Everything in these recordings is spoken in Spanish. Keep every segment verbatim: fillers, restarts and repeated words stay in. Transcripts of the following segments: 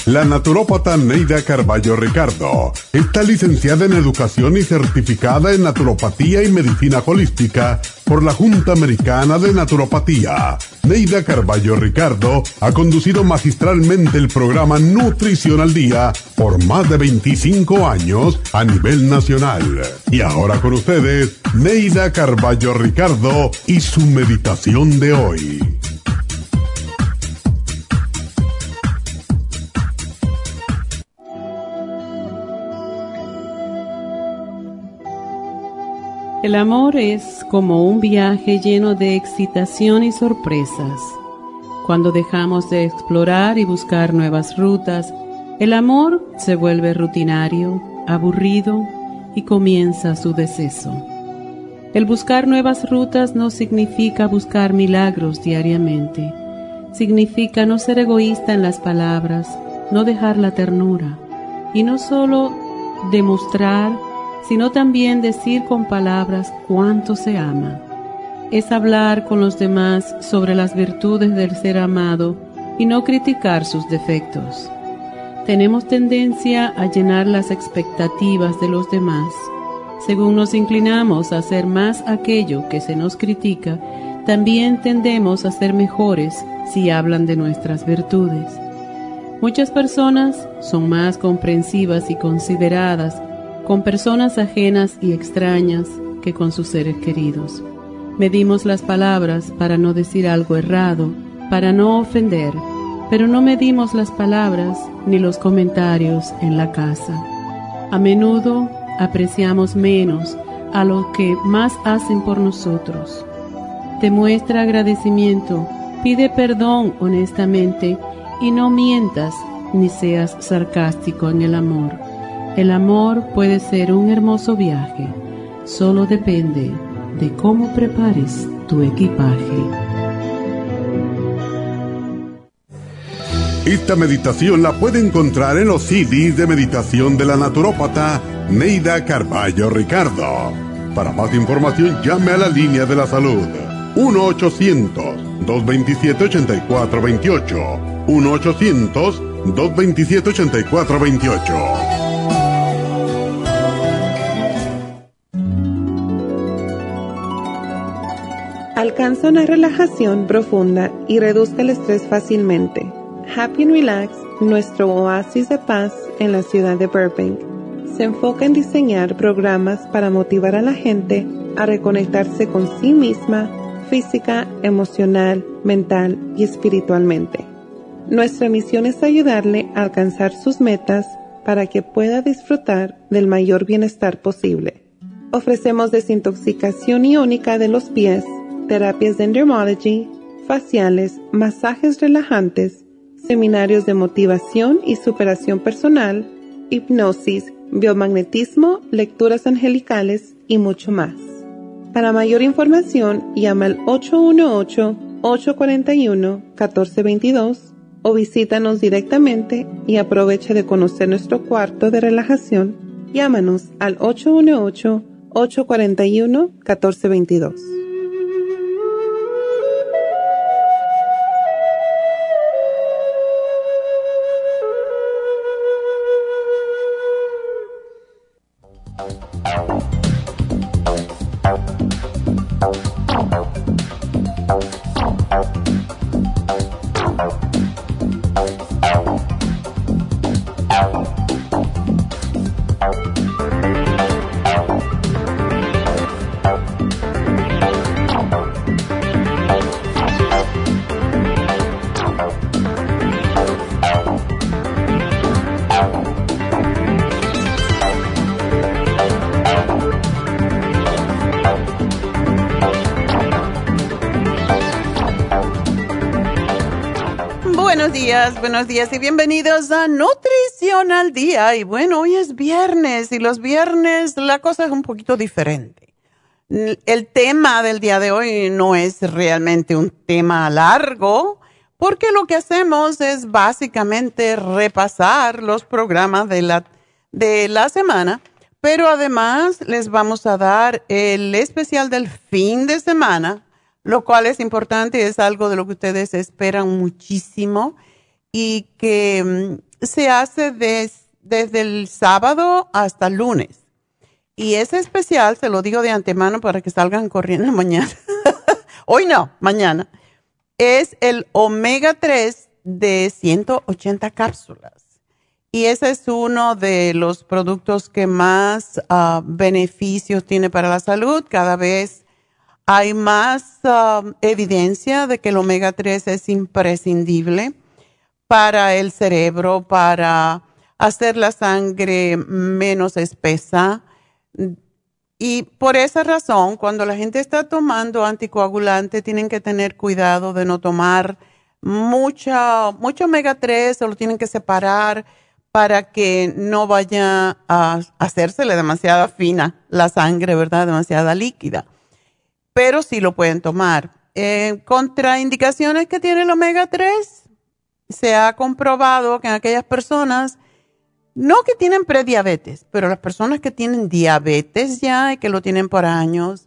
La naturópata Neida Carballo Ricardo está licenciada en Educación y certificada en Naturopatía y Medicina Holística por la Junta Americana de Naturopatía. Neida Carballo Ricardo ha conducido magistralmente el programa Nutrición al Día por más de veinticinco años a nivel nacional. Y ahora con ustedes, Neida Carballo Ricardo y su meditación de hoy. El amor es como un viaje lleno de excitación y sorpresas. Cuando dejamos de explorar y buscar nuevas rutas, el amor se vuelve rutinario, aburrido y comienza su deceso. El buscar nuevas rutas no significa buscar milagros diariamente. Significa no ser egoísta en las palabras, no dejar la ternura y no solo demostrar, sino también decir con palabras cuánto se ama. Es hablar con los demás sobre las virtudes del ser amado y no criticar sus defectos. Tenemos tendencia a llenar las expectativas de los demás. Según nos inclinamos a hacer más aquello que se nos critica, también tendemos a ser mejores si hablan de nuestras virtudes. Muchas personas son más comprensivas y consideradas con personas ajenas y extrañas que con sus seres queridos. Medimos las palabras para no decir algo errado, para no ofender, pero no medimos las palabras ni los comentarios en la casa. A menudo apreciamos menos a los que más hacen por nosotros. Demuestra agradecimiento, pide perdón honestamente y no mientas ni seas sarcástico en el amor. El amor puede ser un hermoso viaje, solo depende de cómo prepares tu equipaje. Esta meditación la puede encontrar en los C Ds de meditación de la naturópata Neida Carballo Ricardo. Para más información, llame a la línea de la salud uno ochocientos, dos veintisiete, ochenta y cuatro veintiocho. uno ochocientos, dos veintisiete, ochenta y cuatro veintiocho. Alcanza una relajación profunda y reduzca el estrés fácilmente. Happy and Relax, nuestro oasis de paz en la ciudad de Burbank, se enfoca en diseñar programas para motivar a la gente a reconectarse con sí misma, física, emocional, mental y espiritualmente. Nuestra misión es ayudarle a alcanzar sus metas para que pueda disfrutar del mayor bienestar posible. Ofrecemos desintoxicación iónica de los pies, terapias de Endermology, faciales, masajes relajantes, seminarios de motivación y superación personal, hipnosis, biomagnetismo, lecturas angelicales y mucho más. Para mayor información, llama al ocho uno ocho, ocho cuatro uno, uno cuatro dos dos o visítanos directamente y aprovecha de conocer nuestro cuarto de relajación. Llámanos al ocho uno ocho, ocho cuatro uno, uno cuatro dos dos. Buenos días, buenos días y bienvenidos a Nutrición al Día. Y bueno, hoy es viernes y los viernes la cosa es un poquito diferente. El tema del día de hoy no es realmente un tema largo, porque lo que hacemos es básicamente repasar los programas de la, de la semana, pero además les vamos a dar el especial del fin de semana, lo cual es importante, es algo de lo que ustedes esperan muchísimo y que se hace des, desde el sábado hasta el lunes. Y ese especial, se lo digo de antemano para que salgan corriendo mañana. Hoy no, mañana. Es el omega tres de ciento ochenta cápsulas. Y ese es uno de los productos que más uh, beneficios tiene para la salud. Cada vez hay más uh, evidencia de que el omega tres es imprescindible para el cerebro, para hacer la sangre menos espesa. Y por esa razón, cuando la gente está tomando anticoagulante, tienen que tener cuidado de no tomar mucha, mucho omega tres, o lo tienen que separar para que no vaya a hacérsele demasiada fina la sangre, ¿verdad? Demasiada líquida. Pero sí lo pueden tomar. Eh, contraindicaciones que tiene el omega tres, se ha comprobado que en aquellas personas, no que tienen prediabetes, pero las personas que tienen diabetes ya y que lo tienen por años,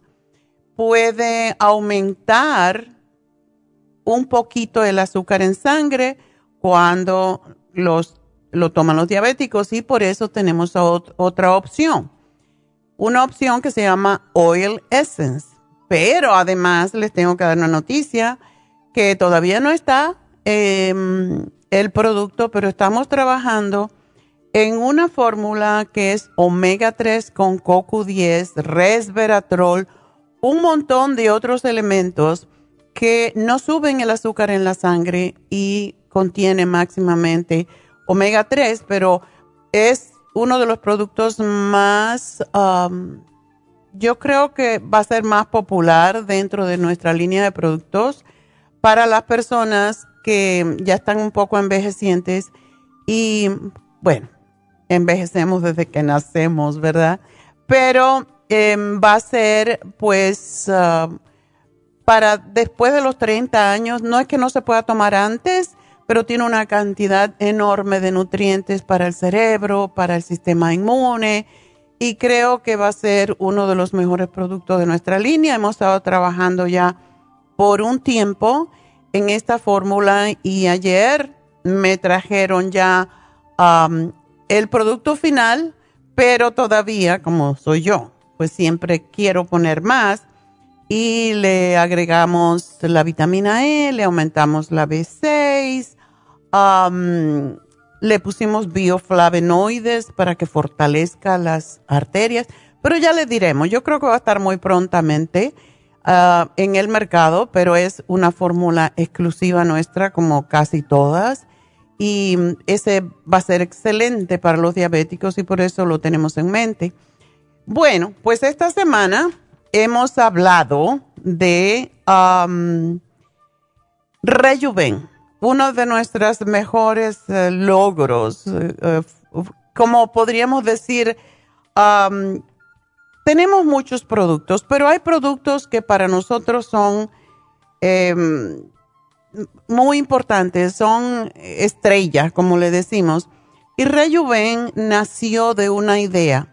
puede aumentar un poquito el azúcar en sangre cuando los, lo toman los diabéticos, y por eso tenemos ot- otra opción. Una opción que se llama Oil Essence. Pero además les tengo que dar una noticia que todavía no está eh, el producto, pero estamos trabajando en una fórmula que es omega tres con C O Q diez, resveratrol, un montón de otros elementos que no suben el azúcar en la sangre y contiene máximamente omega tres, pero es uno de los productos más, um, yo creo que va a ser más popular dentro de nuestra línea de productos para las personas que ya están un poco envejecientes y, bueno, envejecemos desde que nacemos, ¿verdad? Pero eh, va a ser, pues, uh, para después de los treinta años. No es que no se pueda tomar antes, pero tiene una cantidad enorme de nutrientes para el cerebro, para el sistema inmune, y creo que va a ser uno de los mejores productos de nuestra línea. Hemos estado trabajando ya por un tiempo en esta fórmula y ayer me trajeron ya um, el producto final, pero todavía, como soy yo, pues siempre quiero poner más, y le agregamos la vitamina E, le aumentamos la B seis, um, le pusimos bioflavonoides para que fortalezca las arterias, pero ya le diremos, yo creo que va a estar muy prontamente uh, en el mercado, pero es una fórmula exclusiva nuestra como casi todas, y ese va a ser excelente para los diabéticos y por eso lo tenemos en mente. Bueno, pues esta semana hemos hablado de um, Rejuven, uno de nuestros mejores uh, logros. Uh, uh, como podríamos decir, um, tenemos muchos productos, pero hay productos que para nosotros son um, muy importantes, son estrellas, como le decimos. Y Rejuven nació de una idea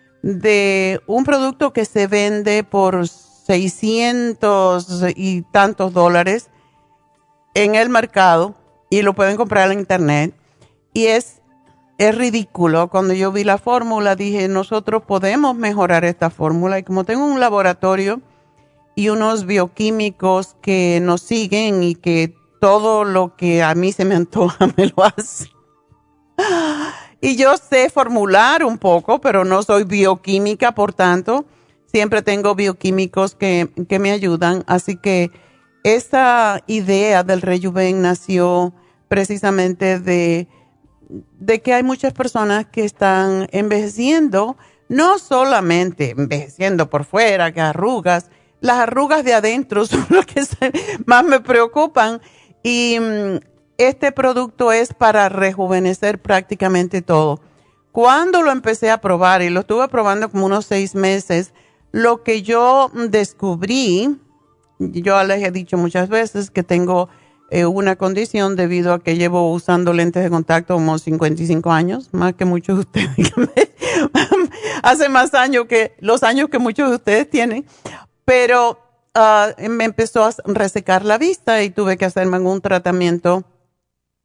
de un producto que se vende por seiscientos y tantos dólares en el mercado y lo pueden comprar en internet, y es, es ridículo. Cuando yo vi la fórmula dije, nosotros podemos mejorar esta fórmula, y como tengo un laboratorio y unos bioquímicos que nos siguen y que todo lo que a mí se me antoja me lo hacen. Y yo sé formular un poco, pero no soy bioquímica, por tanto, siempre tengo bioquímicos que, que me ayudan. Así que esta idea del Rejuven nació precisamente de, de que hay muchas personas que están envejeciendo, no solamente envejeciendo por fuera, que arrugas, las arrugas de adentro son las que se, más me preocupan. Y este producto es para rejuvenecer prácticamente todo. Cuando lo empecé a probar, y lo estuve probando como unos seis meses, lo que yo descubrí, yo les he dicho muchas veces que tengo eh, una condición debido a que llevo usando lentes de contacto como cincuenta y cinco años, más que muchos de ustedes. Hace más años que los años que muchos de ustedes tienen, pero uh, me empezó a resecar la vista y tuve que hacerme un tratamiento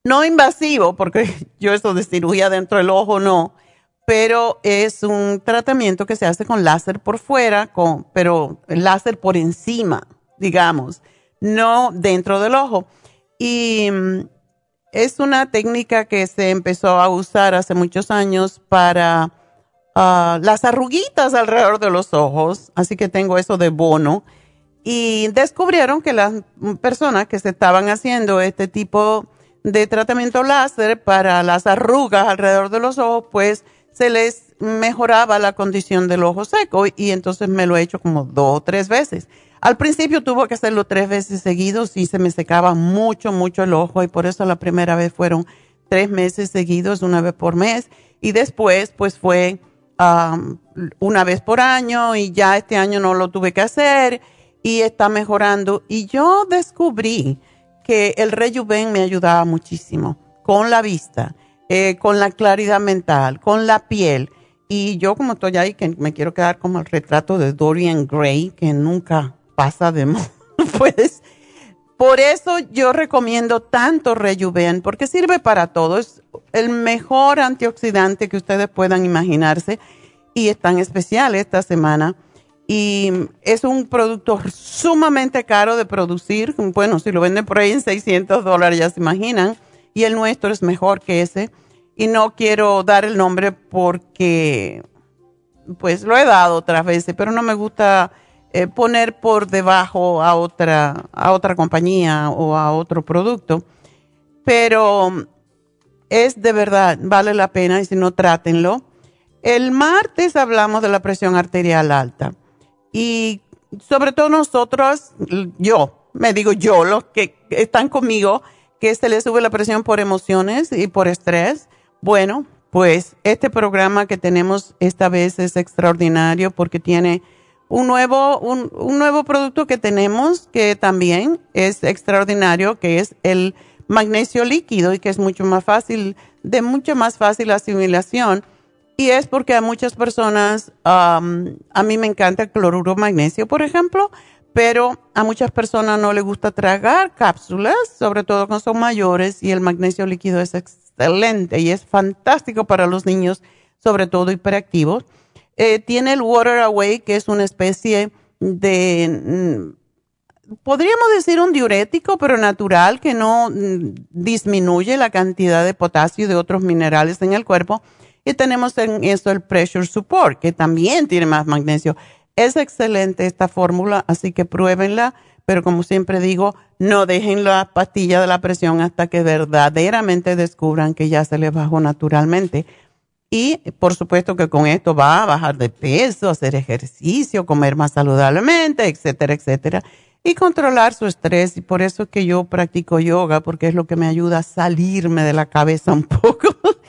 no invasivo, porque yo eso de cirugía dentro del ojo no, pero es un tratamiento que se hace con láser por fuera, con, pero láser por encima, digamos, no dentro del ojo. Y um, es una técnica que se empezó a usar hace muchos años para uh, las arruguitas alrededor de los ojos, así que tengo eso de bono. Y descubrieron que las personas que se estaban haciendo este tipo de tratamiento láser para las arrugas alrededor de los ojos, pues se les mejoraba la condición del ojo seco, y entonces me lo he hecho como dos o tres veces. Al principio tuve que hacerlo tres veces seguidos y se me secaba mucho, mucho el ojo, y por eso la primera vez fueron tres meses seguidos, una vez por mes, y después pues fue um, una vez por año, y ya este año no lo tuve que hacer y está mejorando. Y yo descubrí que el Rejuven me ayudaba muchísimo con la vista, Eh, con la claridad mental, con la piel. Y yo como estoy ahí, que me quiero quedar como el retrato de Dorian Gray, que nunca pasa de moda, pues por eso yo recomiendo tanto Rejuven, porque sirve para todo. Es el mejor antioxidante que ustedes puedan imaginarse, y es tan especial esta semana. Y es un producto sumamente caro de producir. Bueno, si lo venden por ahí en seiscientos dólares, ya se imaginan. Y el nuestro es mejor que ese. Y no quiero dar el nombre porque, pues, lo he dado otras veces, pero no me gusta eh, poner por debajo a otra, a otra compañía o a otro producto. Pero es de verdad, vale la pena, y si no, trátenlo. El martes hablamos de la presión arterial alta. Y sobre todo nosotros, yo, me digo yo, los que están conmigo, que se les sube la presión por emociones y por estrés. Bueno, pues este programa que tenemos esta vez es extraordinario porque tiene un nuevo, un, un nuevo producto que tenemos que también es extraordinario, que es el magnesio líquido, y que es mucho más fácil, de mucho más fácil asimilación. Y es porque a muchas personas, um, a mí me encanta el cloruro magnesio, por ejemplo, pero a muchas personas no les gusta tragar cápsulas, sobre todo cuando son mayores, y el magnesio líquido es excelente y es fantástico para los niños, sobre todo hiperactivos. Eh, tiene el Water Away, que es una especie de, mm, podríamos decir un diurético, pero natural, que no mm, disminuye la cantidad de potasio y de otros minerales en el cuerpo. Y tenemos en eso el Pressure Support, que también tiene más magnesio. Es excelente esta fórmula, así que pruébenla, pero como siempre digo, no dejen la pastilla de la presión hasta que verdaderamente descubran que ya se les bajó naturalmente. Y por supuesto que con esto va a bajar de peso, hacer ejercicio, comer más saludablemente, etcétera, etcétera, y controlar su estrés. Y por eso es que yo practico yoga, porque es lo que me ayuda a salirme de la cabeza un poco.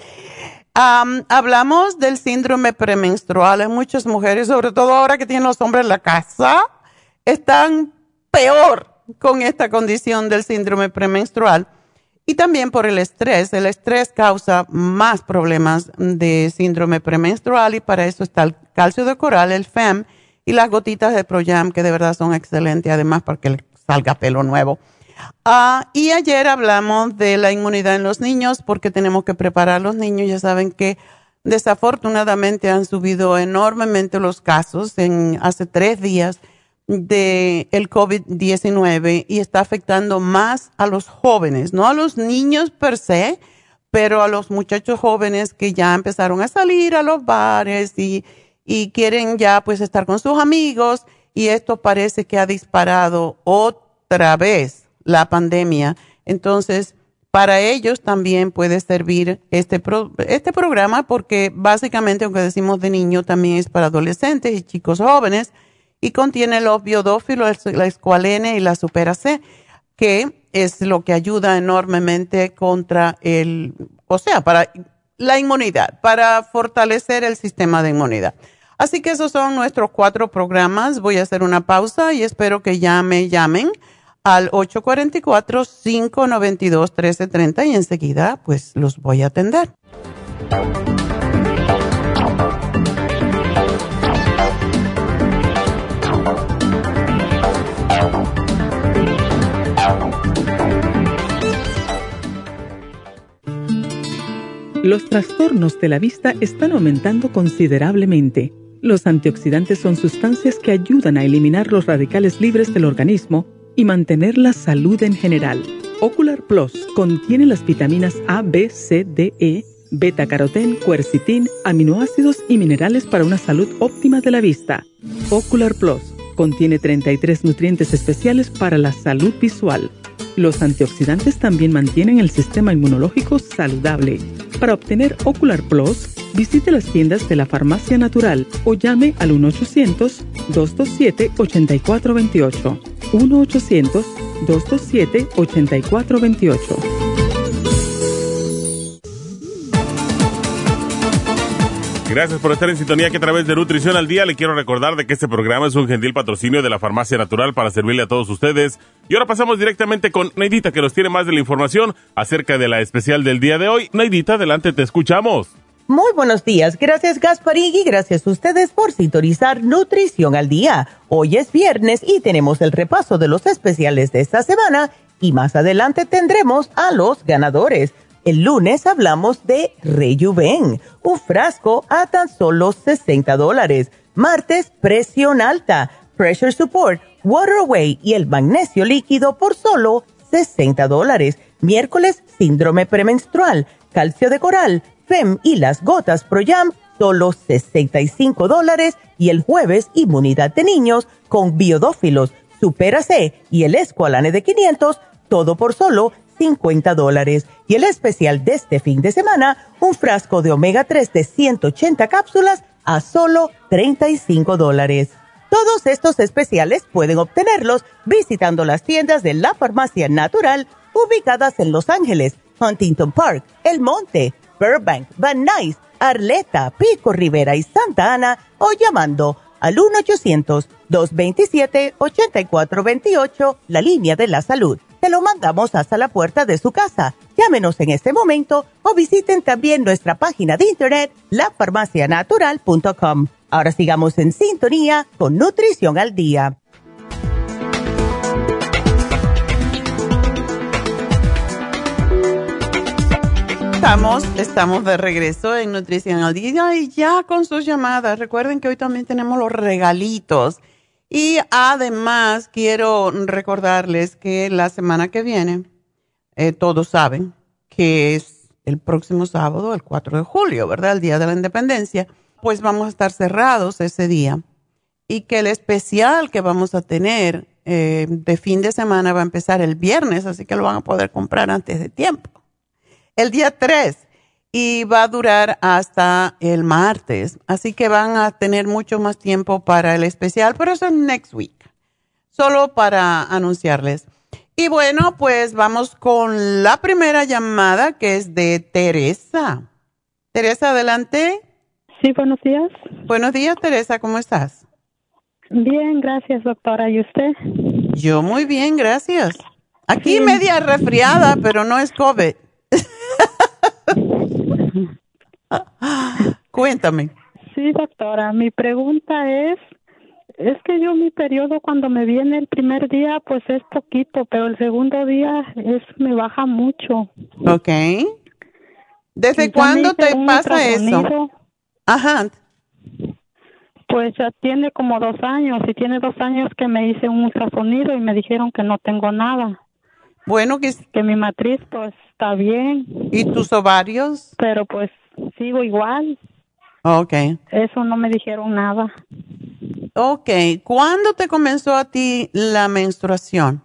Um, hablamos del síndrome premenstrual. En muchas mujeres, sobre todo ahora que tienen los hombres en la casa, están peor con esta condición del síndrome premenstrual. Y también por el estrés. El estrés causa más problemas de síndrome premenstrual, y para eso está el calcio de coral, el F E M, y las gotitas de Pro-Jam, que de verdad son excelentes, además para que le salga pelo nuevo. Uh, y ayer hablamos de la inmunidad en los niños, porque tenemos que preparar a los niños. Ya saben que desafortunadamente han subido enormemente los casos en hace tres días de el COVID diecinueve, y está afectando más a los jóvenes, no a los niños per se, pero a los muchachos jóvenes que ya empezaron a salir a los bares y, y quieren ya pues estar con sus amigos, y esto parece que ha disparado otra vez la pandemia. Entonces, para ellos también puede servir este, pro, este programa, porque básicamente, aunque decimos de niño, también es para adolescentes y chicos jóvenes, y contiene los biodófilos, la escualene y la supera C, que es lo que ayuda enormemente contra el, o sea, para la inmunidad, para fortalecer el sistema de inmunidad. Así que esos son nuestros cuatro programas. Voy a hacer una pausa y espero que ya me llamen al ocho cuatro cuatro, cinco nueve dos, uno tres tres cero, y enseguida pues los voy a atender. Los trastornos de la vista están aumentando considerablemente. Los antioxidantes son sustancias que ayudan a eliminar los radicales libres del organismo y mantener la salud en general. Ocular Plus contiene las vitaminas A, B, C, D, E, beta-carotén, quercitín, aminoácidos y minerales para una salud óptima de la vista. Ocular Plus contiene treinta y tres nutrientes especiales para la salud visual. Los antioxidantes también mantienen el sistema inmunológico saludable. Para obtener Ocular Plus, visite las tiendas de la Farmacia Natural o llame al uno ochocientos, dos dos siete, ocho cuatro dos ocho. uno ochocientos, dos dos siete, ocho cuatro dos ocho. Gracias por estar en sintonía que a través de Nutrición al Día le quiero recordar de que este programa es un gentil patrocinio de la Farmacia Natural para servirle a todos ustedes. Y ahora pasamos directamente con Neidita, que nos tiene más de la información acerca de la especial del día de hoy. Neidita, adelante, te escuchamos. Muy buenos días, gracias Gasparín y gracias a ustedes por sintonizar Nutrición al Día. Hoy es viernes y tenemos el repaso de los especiales de esta semana y más adelante tendremos a los ganadores. El lunes hablamos de Rejuven, un frasco a tan solo sesenta dólares. Martes, presión alta, pressure support, Waterway y el magnesio líquido por solo sesenta dólares. Miércoles, síndrome premenstrual, calcio de coral, F E M y las gotas Pro-Jam, solo sesenta y cinco dólares. Y el jueves, inmunidad de niños con biodófilos, Supera C y el Esqualane de quinientos, todo por solo cincuenta dólares. Y el especial de este fin de semana, un frasco de omega tres de ciento ochenta cápsulas a solo treinta y cinco dólares. Todos estos especiales pueden obtenerlos visitando las tiendas de la Farmacia Natural ubicadas en Los Ángeles, Huntington Park, El Monte, Burbank, Van Nuys, Arleta, Pico Rivera y Santa Ana o llamando al uno ochocientos, dos veintisiete, ochenta y cuatro veintiocho, la línea de la salud. Te lo mandamos hasta la puerta de su casa. Llámenos en este momento o visiten también nuestra página de internet, la farmacia natural punto com. Ahora sigamos en sintonía con Nutrición al Día. Estamos, estamos de regreso en Nutrición al Día y ya con sus llamadas. Recuerden que hoy también tenemos los regalitos. Y además quiero recordarles que la semana que viene, eh, todos saben que es el próximo sábado, el cuatro de julio, ¿verdad? El Día de la Independencia. Pues vamos a estar cerrados ese día. Y que el especial que vamos a tener eh, de fin de semana va a empezar el viernes, así que lo van a poder comprar antes de tiempo. El día tres. Y va a durar hasta el martes. Así que van a tener mucho más tiempo para el especial, pero eso es next week. Solo para anunciarles. Y bueno, pues vamos con la primera llamada, que es de Teresa. Teresa, adelante. Sí, buenos días. Buenos días, Teresa, ¿cómo estás? Bien, gracias, doctora. ¿Y usted? Yo muy bien, gracias. Aquí Sí. media resfriada, pero no es COVID. Cuéntame. Sí, doctora, mi pregunta es, es que yo mi periodo cuando me viene el primer día, pues es poquito, pero el segundo día es me baja mucho. Ok. ¿Desde Y ya cuándo me hice te un pasa eso? ultrasonido. Ajá. Pues ya tiene como dos años, y tiene dos años que me hice un ultrasonido y me dijeron que no tengo nada. Bueno, que, Que mi matriz pues está bien. ¿y tus ovarios? Pero pues sigo igual. Ok. Eso no me dijeron nada. Ok. ¿Cuándo te comenzó a ti la menstruación?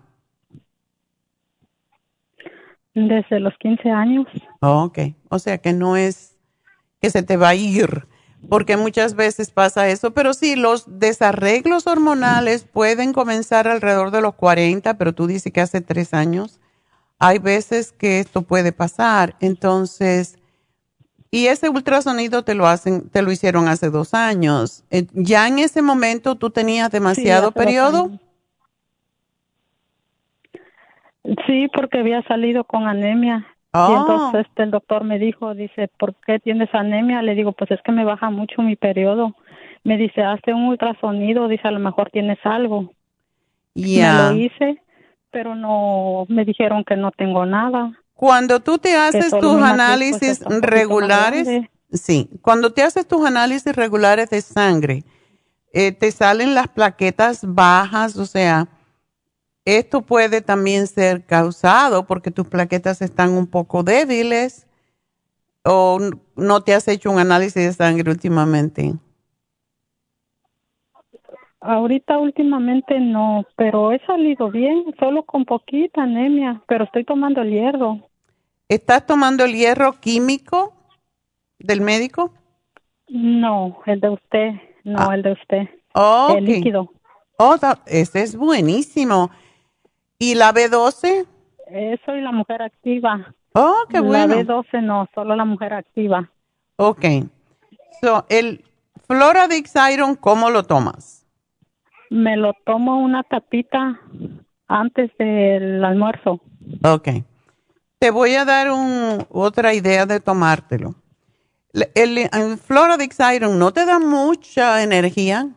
Desde los quince años. Ok. O sea que no es que se te va a ir, porque muchas veces pasa eso. Pero sí, los desarreglos hormonales pueden comenzar alrededor de los cuarenta, pero tú dices que hace tres años. Hay veces que esto puede pasar. Entonces, y ese ultrasonido te lo hacen, te lo hicieron hace dos años. Eh, ¿Ya en ese momento tú tenías demasiado Sí, hace dos periodo? años. Sí, porque había salido con anemia. Oh. Y entonces este, el doctor me dijo, dice, ¿por qué tienes anemia? Le digo, pues es que me baja mucho mi periodo. Me dice, hazte un ultrasonido, dice, a lo mejor tienes algo. Ya. Me lo hice, pero no, me dijeron que no tengo nada. Cuando tú te haces solo tus mi matriz, pues, análisis está un poquito más regulares, grande. sí, cuando te haces tus análisis regulares de sangre, eh, te salen las plaquetas bajas, o sea, esto puede también ser causado porque tus plaquetas están un poco débiles o no te has hecho un análisis de sangre últimamente. Ahorita últimamente no, pero he salido bien, solo con poquita anemia, pero estoy tomando el hierro. ¿Estás tomando el hierro químico del médico? No, el de usted, no, Ah. el de usted, Oh, el ok. líquido. Oh, da- ese es buenísimo. ¿Y la B doce? Eh, soy la mujer activa. Oh, qué La bueno. B doce no, solo la mujer activa. Ok. So, el Floradix Iron, ¿cómo lo tomas? Me lo tomo una tapita antes del almuerzo. Ok. Te voy a dar un, otra idea de tomártelo. Le- El, el Floradix Iron no te da mucha energía.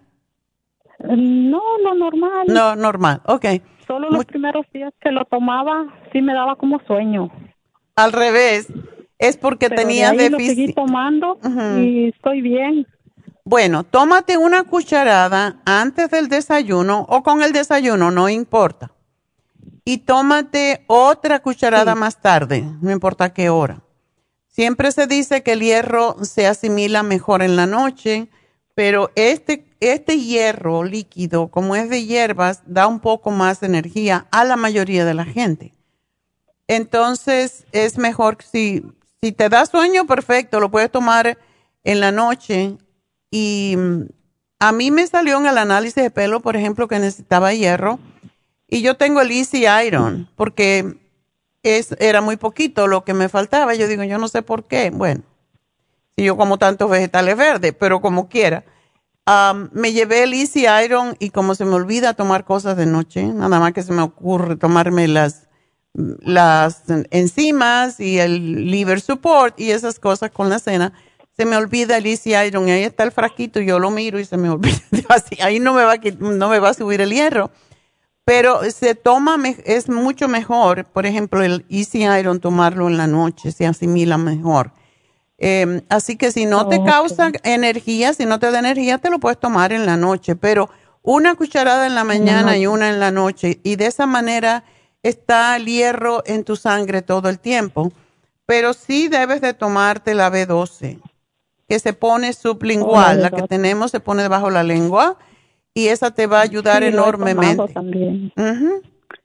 No, lo normal. No, normal. Ok. Solo los Mu- primeros días que lo tomaba, sí me daba como sueño. Al revés. Es porque Pero tenías de ahí lo seguí déficit. tomando Ujú. y estoy bien. Bueno, tómate una cucharada antes del desayuno o con el desayuno, no importa. Y tómate otra cucharada Sí. más tarde, no importa qué hora. Siempre se dice que el hierro se asimila mejor en la noche, pero este, este hierro líquido, como es de hierbas, da un poco más de energía a la mayoría de la gente. Entonces, es mejor que si, si te da sueño, perfecto, lo puedes tomar en la noche. Y mm, a mí me salió en el análisis de pelo, por ejemplo, que necesitaba hierro. Y yo tengo el Easy Iron, porque es, era muy poquito lo que me faltaba. Yo digo, yo no sé por qué. Bueno, si yo como tantos vegetales verdes, pero como quiera. Um, me llevé el Easy Iron y como se me olvida tomar cosas de noche, nada más que se me ocurre tomarme las, las enzimas y el liver support y esas cosas con la cena, se me olvida el Easy Iron y ahí está el frasquito, yo lo miro y se me olvida. Así, ahí no me va a, quit- no me va a subir el hierro. Pero se toma, me- es mucho mejor, por ejemplo, el Easy Iron, tomarlo en la noche, se asimila mejor. Eh, así que si no te Ok. causa energía, si no te da energía, te lo puedes tomar en la noche, pero una cucharada en la mañana y noche. una en la noche. Y de esa manera está el hierro en tu sangre todo el tiempo. Pero sí debes de tomarte la B doce, que se pone sublingual. Oh, la La que B doce. tenemos se pone debajo la lengua y esa te va a ayudar Sí, lo he tomado enormemente. también. Ujú.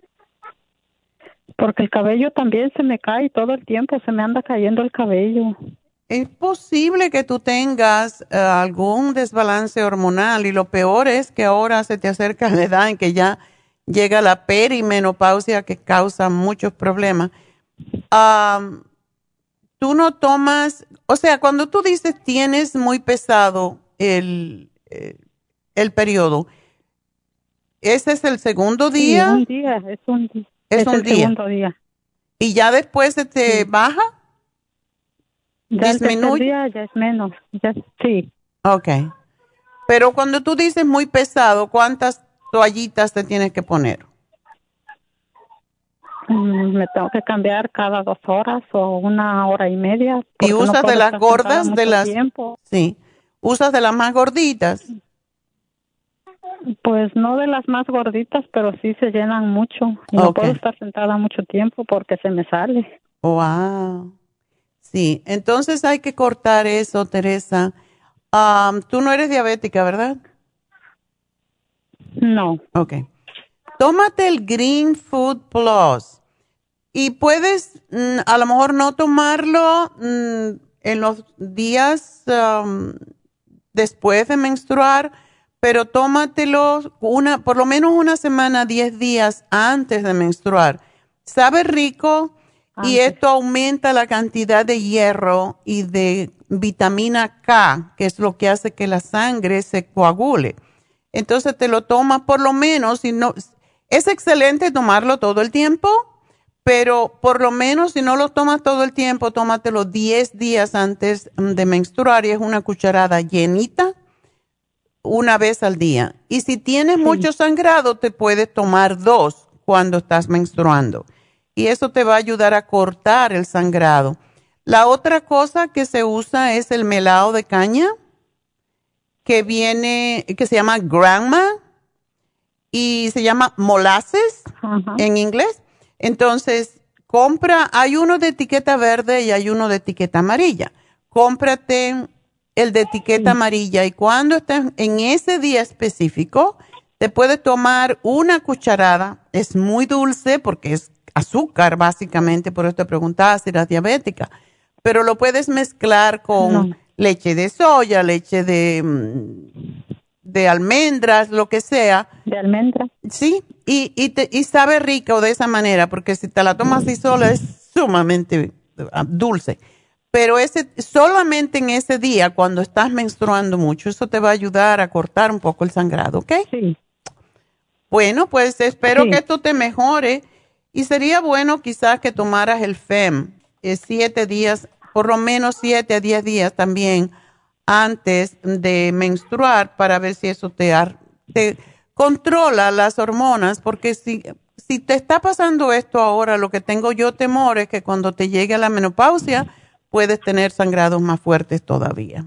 Porque el cabello también se me cae todo el tiempo, se me anda cayendo el cabello. Es posible que tú tengas eh, algún desbalance hormonal y lo peor es que ahora se te acerca la edad en que ya llega la perimenopausia que causa muchos problemas. Am, tú no tomas, o sea, cuando tú dices tienes muy pesado el, eh, el periodo, ¿ese es el segundo Sí, día? un día, es un, di- Es es un el día. segundo día. ¿Y ya después se te Sí. baja? Ya el tercer ¿Disminuye? día ya es menos. Ya, sí, Ok. Pero cuando tú dices muy pesado, ¿cuántas toallitas te tienes que poner? Mm, me tengo que cambiar cada dos horas o una hora y media. ¿Y porque no usas puedo de las estar sentada gordas, de mucho las, tiempo. sí, usas de las más gorditas? Pues no de las más gorditas, pero sí se llenan mucho. Y no Ok. puedo estar sentada mucho tiempo porque se me sale. Wow. Sí, entonces hay que cortar eso, Teresa. Am, tú no eres diabética, ¿verdad? No. Ok. Tómate el Green Food Plus y puedes mm, a lo mejor no tomarlo mm, en los días am, después de menstruar, pero tómatelo una, por lo menos una semana, diez días antes de menstruar. Sabe rico y Antes. esto aumenta la cantidad de hierro y de vitamina K, que es lo que hace que la sangre se coagule. Entonces te lo tomas por lo menos, si no, es excelente tomarlo todo el tiempo, pero por lo menos si no lo tomas todo el tiempo, tómatelo diez días antes de menstruar y es una cucharada llenita una vez al día. Y si tienes mucho sangrado, te puedes tomar dos cuando estás menstruando. y eso te va a ayudar a cortar el sangrado. La otra cosa que se usa es el melado de caña, que viene, que se llama Grandma y se llama molasses uh-huh. en inglés. Entonces, compra, hay uno de etiqueta verde y hay uno de etiqueta amarilla. Cómprate el de etiqueta sí. amarilla y cuando estés en ese día específico, te puedes tomar una cucharada. Es muy dulce porque es azúcar básicamente, por eso te preguntaba si eras diabética, pero lo puedes mezclar con no. leche de soya, leche de, de almendras, lo que sea. De almendras. Sí, y, y, te, y sabe rico de esa manera, porque si te la tomas así sola es sumamente dulce. Pero ese, solamente en ese día, cuando estás menstruando mucho, eso te va a ayudar a cortar un poco el sangrado, ¿ok? Sí. Bueno, pues espero sí. que esto te mejore. Y sería bueno quizás que tomaras el F E M eh, siete días, por lo menos siete a diez días también antes de menstruar para ver si eso te, te controla las hormonas, porque si, si te está pasando esto ahora, lo que tengo yo temor es que cuando te llegue la menopausia puedes tener sangrados más fuertes todavía.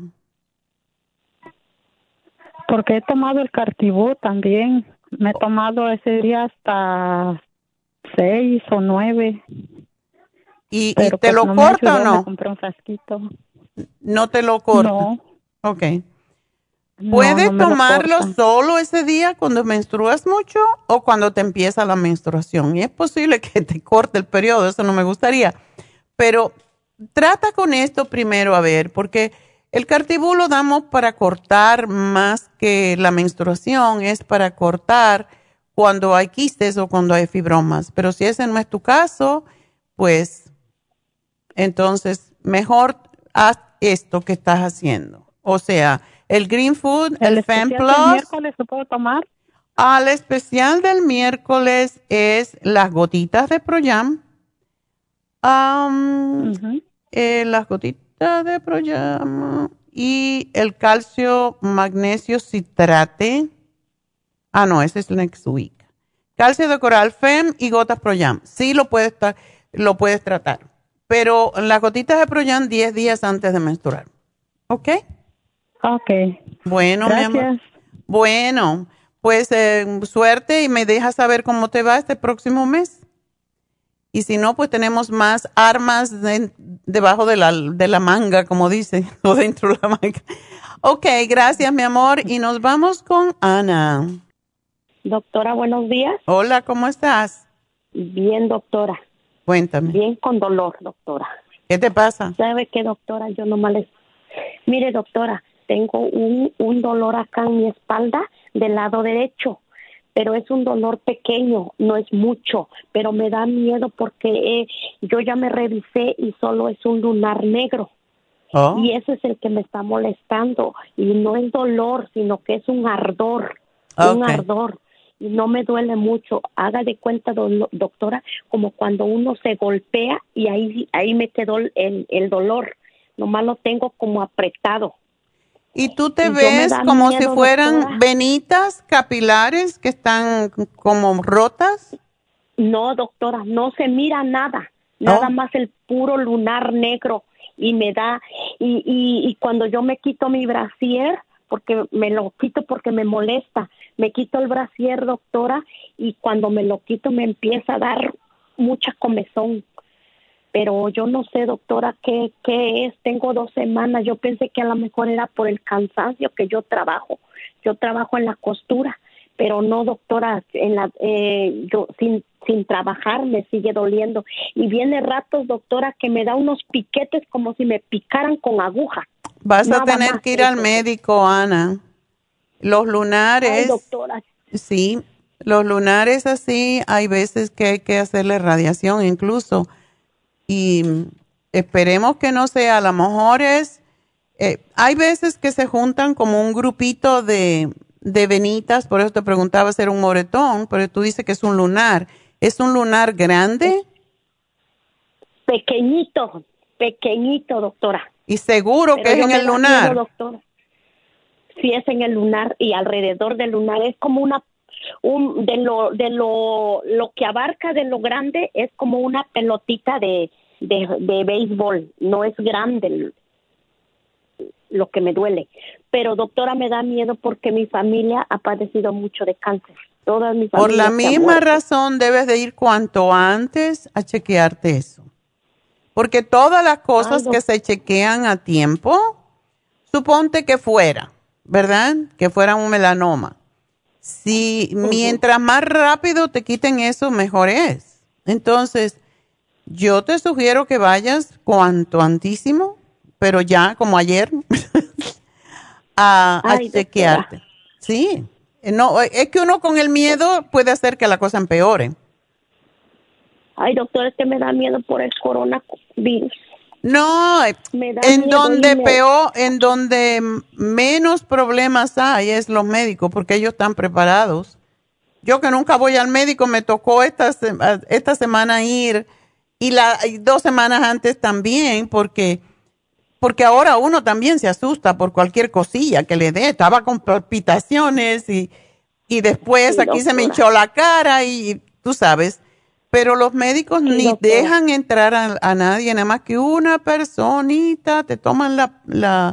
Porque he tomado el Cartibú también, me he tomado ese día hasta seis o nueve. ¿Y, ¿y te pues lo no corta o no? Me compré un frasquito. ¿No te lo corta? No. Ok. ¿Puedes no, no tomarlo solo ese día cuando menstruas mucho o cuando te empieza la menstruación? Y es posible que te corte el periodo, eso no me gustaría. Pero trata con esto primero a ver, porque el Cartibú lo damos para cortar más que la menstruación, es para cortar cuando hay quistes o cuando hay fibromas. Pero si ese no es tu caso, pues entonces mejor haz esto que estás haciendo. O sea, el Green Food, el, el Fem Plus. ¿El miércoles lo puedo tomar? Al especial del miércoles es las gotitas de Proyam. Um, uh-huh. eh, las gotitas de Proyam y el calcio magnesio citrate. Ah, no, ese es Next Week. Calcio de coral Fem y gotas Proyam. Sí lo puedes, lo puedes tratar. Pero las gotitas de Proyam diez días antes de menstruar. ¿Ok? Ok. Bueno, gracias. Mi amor. Bueno, pues eh, suerte y me dejas saber cómo te va este próximo mes. Y si no, pues tenemos más armas de, debajo de la, de la manga, como dice, o dentro de la manga. Ok, gracias, mi amor. Y nos vamos con Ana. Doctora, buenos días. Hola, ¿cómo estás? Bien, doctora. Cuéntame. Bien con dolor, doctora. ¿Qué te pasa? ¿Sabe qué, doctora? Yo nomás les... Mire, doctora, tengo un, un dolor acá en mi espalda del lado derecho, pero es un dolor pequeño, no es mucho, pero me da miedo porque eh, yo ya me revisé y solo es un lunar negro. Oh. Y ese es el que me está molestando. Y no es dolor, sino que es un ardor, okay. un ardor. Y no me duele mucho. Haga de cuenta, do, doctora, como cuando uno se golpea y ahí, ahí me quedó el, el dolor. Nomás lo tengo como apretado. ¿Y tú te y ves como miedo, si fueran doctora. Venitas capilares que están como rotas? No, doctora, no se mira nada. Nada oh. más el puro lunar negro. Y me da, y, y, y cuando yo me quito mi brasier, porque me lo quito porque me molesta, me quito el brasier, doctora, y cuando me lo quito me empieza a dar mucha comezón. Pero yo no sé, doctora, qué, qué es. Tengo dos semanas. Yo pensé que a lo mejor era por el cansancio que yo trabajo. Yo trabajo en la costura, pero no, doctora, en la, eh, yo sin, sin trabajar me sigue doliendo. Y viene ratos, doctora, que me da unos piquetes como si me picaran con aguja. Vas Nada a tener que ir eso. al médico, Ana. Los lunares. Ay, doctora. Sí, los lunares así, hay veces que hay que hacerle radiación incluso. Y esperemos que no sea, a lo mejor es, eh, hay veces que se juntan como un grupito de, de venitas, por eso te preguntaba si era un moretón, pero tú dices que es un lunar. ¿Es un lunar grande? Pequeñito, pequeñito, doctora. ¿Y seguro pero que es en el lunar? Miedo, doctora. Sí, es en el lunar y alrededor del lunar es como una un de lo de lo lo que abarca de lo grande es como una pelotita de de, de béisbol, no es grande lo que me duele, pero doctora, me da miedo porque mi familia ha padecido mucho de cáncer. Toda mi familia Por la se ha misma muerto. razón debes de ir cuanto antes a chequearte eso. Porque todas las cosas Ay, que se chequean a tiempo, suponte que fuera, ¿verdad? Que fuera un melanoma. Si Uh-huh. mientras más rápido te quiten eso, mejor es. Entonces, yo te sugiero que vayas cuanto antísimo, pero ya como ayer, a, a Ay, chequearte. doctora. Sí. No, es que uno con el miedo puede hacer que la cosa empeore. Ay, doctor, es que me da miedo por el coronavirus. No, Me da en miedo donde y me- peor, en donde menos problemas hay es los médicos, porque ellos están preparados. Yo que nunca voy al médico, me tocó esta, se- esta semana ir y, la, y dos semanas antes también, porque, porque ahora uno también se asusta por cualquier cosilla que le dé. Estaba con palpitaciones y, y después Sí, aquí se me doctora. hinchó la cara y tú sabes. Pero los médicos Sí, ni doctora. dejan entrar a, a nadie, nada más que una personita, te toman la, la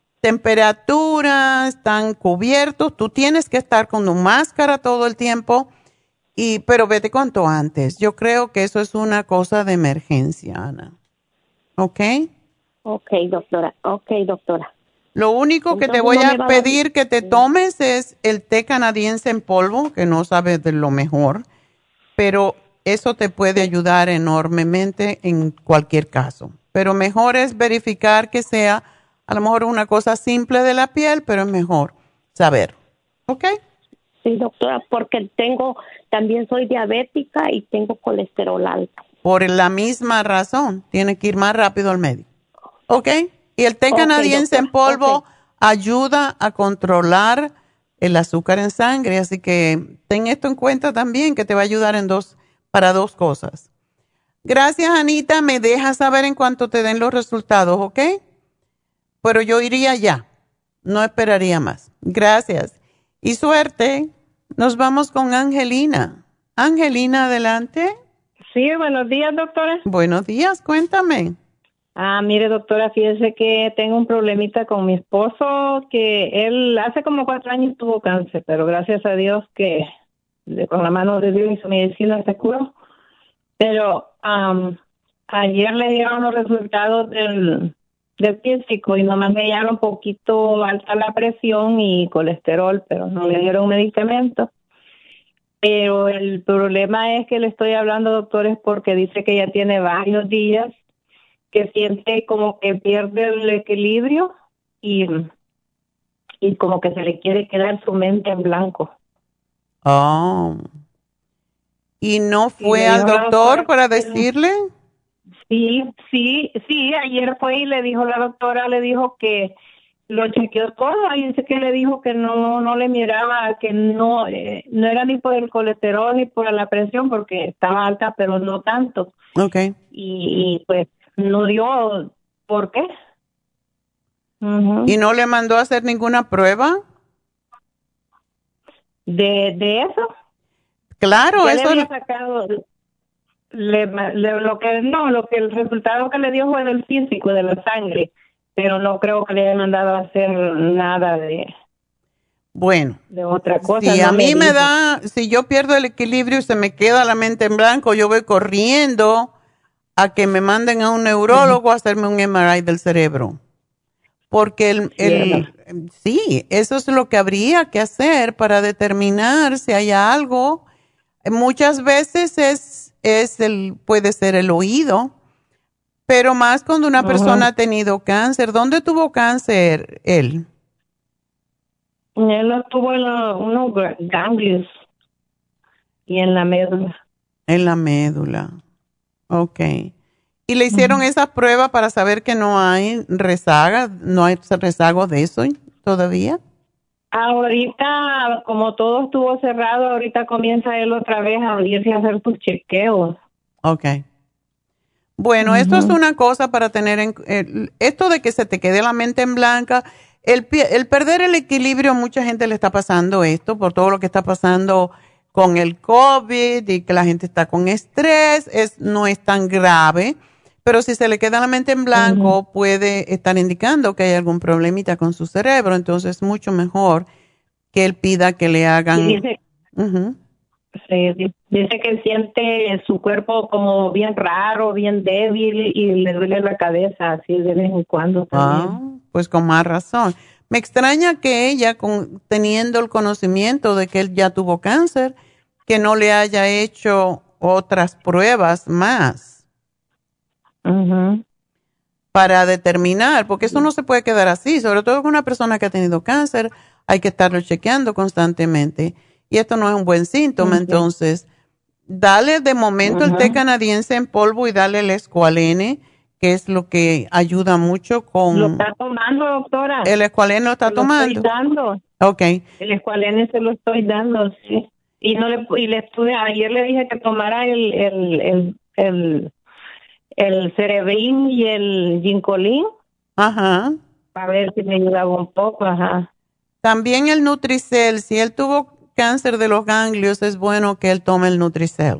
temperatura, están cubiertos, tú tienes que estar con tu máscara todo el tiempo, y pero vete cuanto antes. Yo creo que eso es una cosa de emergencia, Ana. ¿Ok? Ok, doctora, ok, doctora. Lo único que te Entonces, voy no a me va a dar- pedir que te tomes es el té canadiense en polvo, que no sabes de lo mejor, pero eso te puede ayudar enormemente en cualquier caso. Pero mejor es verificar que sea a lo mejor una cosa simple de la piel, pero es mejor saber. ¿Ok? Sí, doctora, porque tengo, también soy diabética y tengo colesterol alto. Por la misma razón, tiene que ir más rápido al médico. ¿Ok? Y el té Ok, canadiense en doctora, polvo ok. ayuda a controlar el azúcar en sangre, así que ten esto en cuenta también, que te va a ayudar en dos, para dos cosas. Gracias, Anita. Me dejas saber en cuanto te den los resultados, ¿ok? Pero yo iría ya. No esperaría más. Gracias. Y suerte. Nos vamos con Angelina. Angelina, adelante. Sí, buenos días, doctora. Buenos días, cuéntame. Ah, mire, doctora, fíjese que tengo un problemita con mi esposo, que él hace como cuatro años tuvo cáncer, pero gracias a Dios que de- con la mano de Dios y su medicina se curó. Pero am, ayer le dieron los resultados del, del físico y nomás me dieron un poquito alta la presión y colesterol, pero no le dieron medicamentos. Pero el problema es que le estoy hablando, doctores, porque dice que ya tiene varios días que siente como que pierde el equilibrio y, y como que se le quiere quedar su mente en blanco. Oh. ¿Y no fue Y le al dijo la doctor doctora para que- decirle? Sí, sí, sí, ayer fue y le dijo la doctora, le dijo que lo chequeó todo y dice que le dijo que no no le miraba, que no eh, no era ni por el colesterol ni por la presión porque estaba alta, pero no tanto. Ok. Y, y pues no dio por qué. Ujú. ¿Y no le mandó a hacer ninguna prueba? de, de eso. Claro, Ya eso le había es- sacado le, le- lo que no, lo que el resultado que le dio fue del físico, de la sangre, pero no creo que le haya mandado a hacer nada de, bueno. de otra cosa. Si no a mí me dijo. da, si yo pierdo el equilibrio y se me queda la mente en blanco, yo voy corriendo a que me manden a un neurólogo a hacerme un M R I del cerebro. Porque el, el sí, eso es lo que habría que hacer para determinar si hay algo. Muchas veces es, es el, puede ser el oído, pero más cuando una Ajá. persona ha tenido cáncer. ¿Dónde tuvo cáncer él? Él lo tuvo en la- unos gra- ganglios y en la médula. En la médula. Ok. ¿Y le hicieron esa prueba para saber que no hay rezaga, no hay rezago de eso todavía? Ahorita, como todo estuvo cerrado, ahorita comienza él otra vez a irse a hacer sus chequeos. Ok. Bueno, esto es una cosa para tener en... eh, esto de que se te quede la mente en blanca el, el perder el equilibrio, a mucha gente le está pasando esto por todo lo que está pasando con el COVID y que la gente está con estrés. Es, no es tan grave, pero si se le queda la mente en blanco, uh-huh. puede estar indicando que hay algún problemita con su cerebro. Entonces es mucho mejor que él pida que le hagan... Sí, dice, uh-huh. sí, dice que siente su cuerpo como bien raro, bien débil y le duele la cabeza así de vez en cuando también. Ah, pues con más razón. Me extraña que ella, con, teniendo el conocimiento de que él ya tuvo cáncer, que no le haya hecho otras pruebas más uh-huh. para determinar, porque eso no se puede quedar así, sobre todo con una persona que ha tenido cáncer, hay que estarlo chequeando constantemente y esto no es un buen síntoma, uh-huh. entonces dale de momento uh-huh. el té canadiense en polvo y dale el Escualene, que es lo que ayuda mucho con... Lo está tomando, doctora. ¿El Escualene lo está se tomando? Lo estoy dando. Ok. El Escualene se lo estoy dando, sí. Y no le y le estuve, ayer le dije que tomara el el el el, el Cerebrin y el Ginkolin. Ajá. Para ver si me ayudaba un poco, ajá. También el Nutricel, si él tuvo cáncer de los ganglios, es bueno que él tome el Nutricel.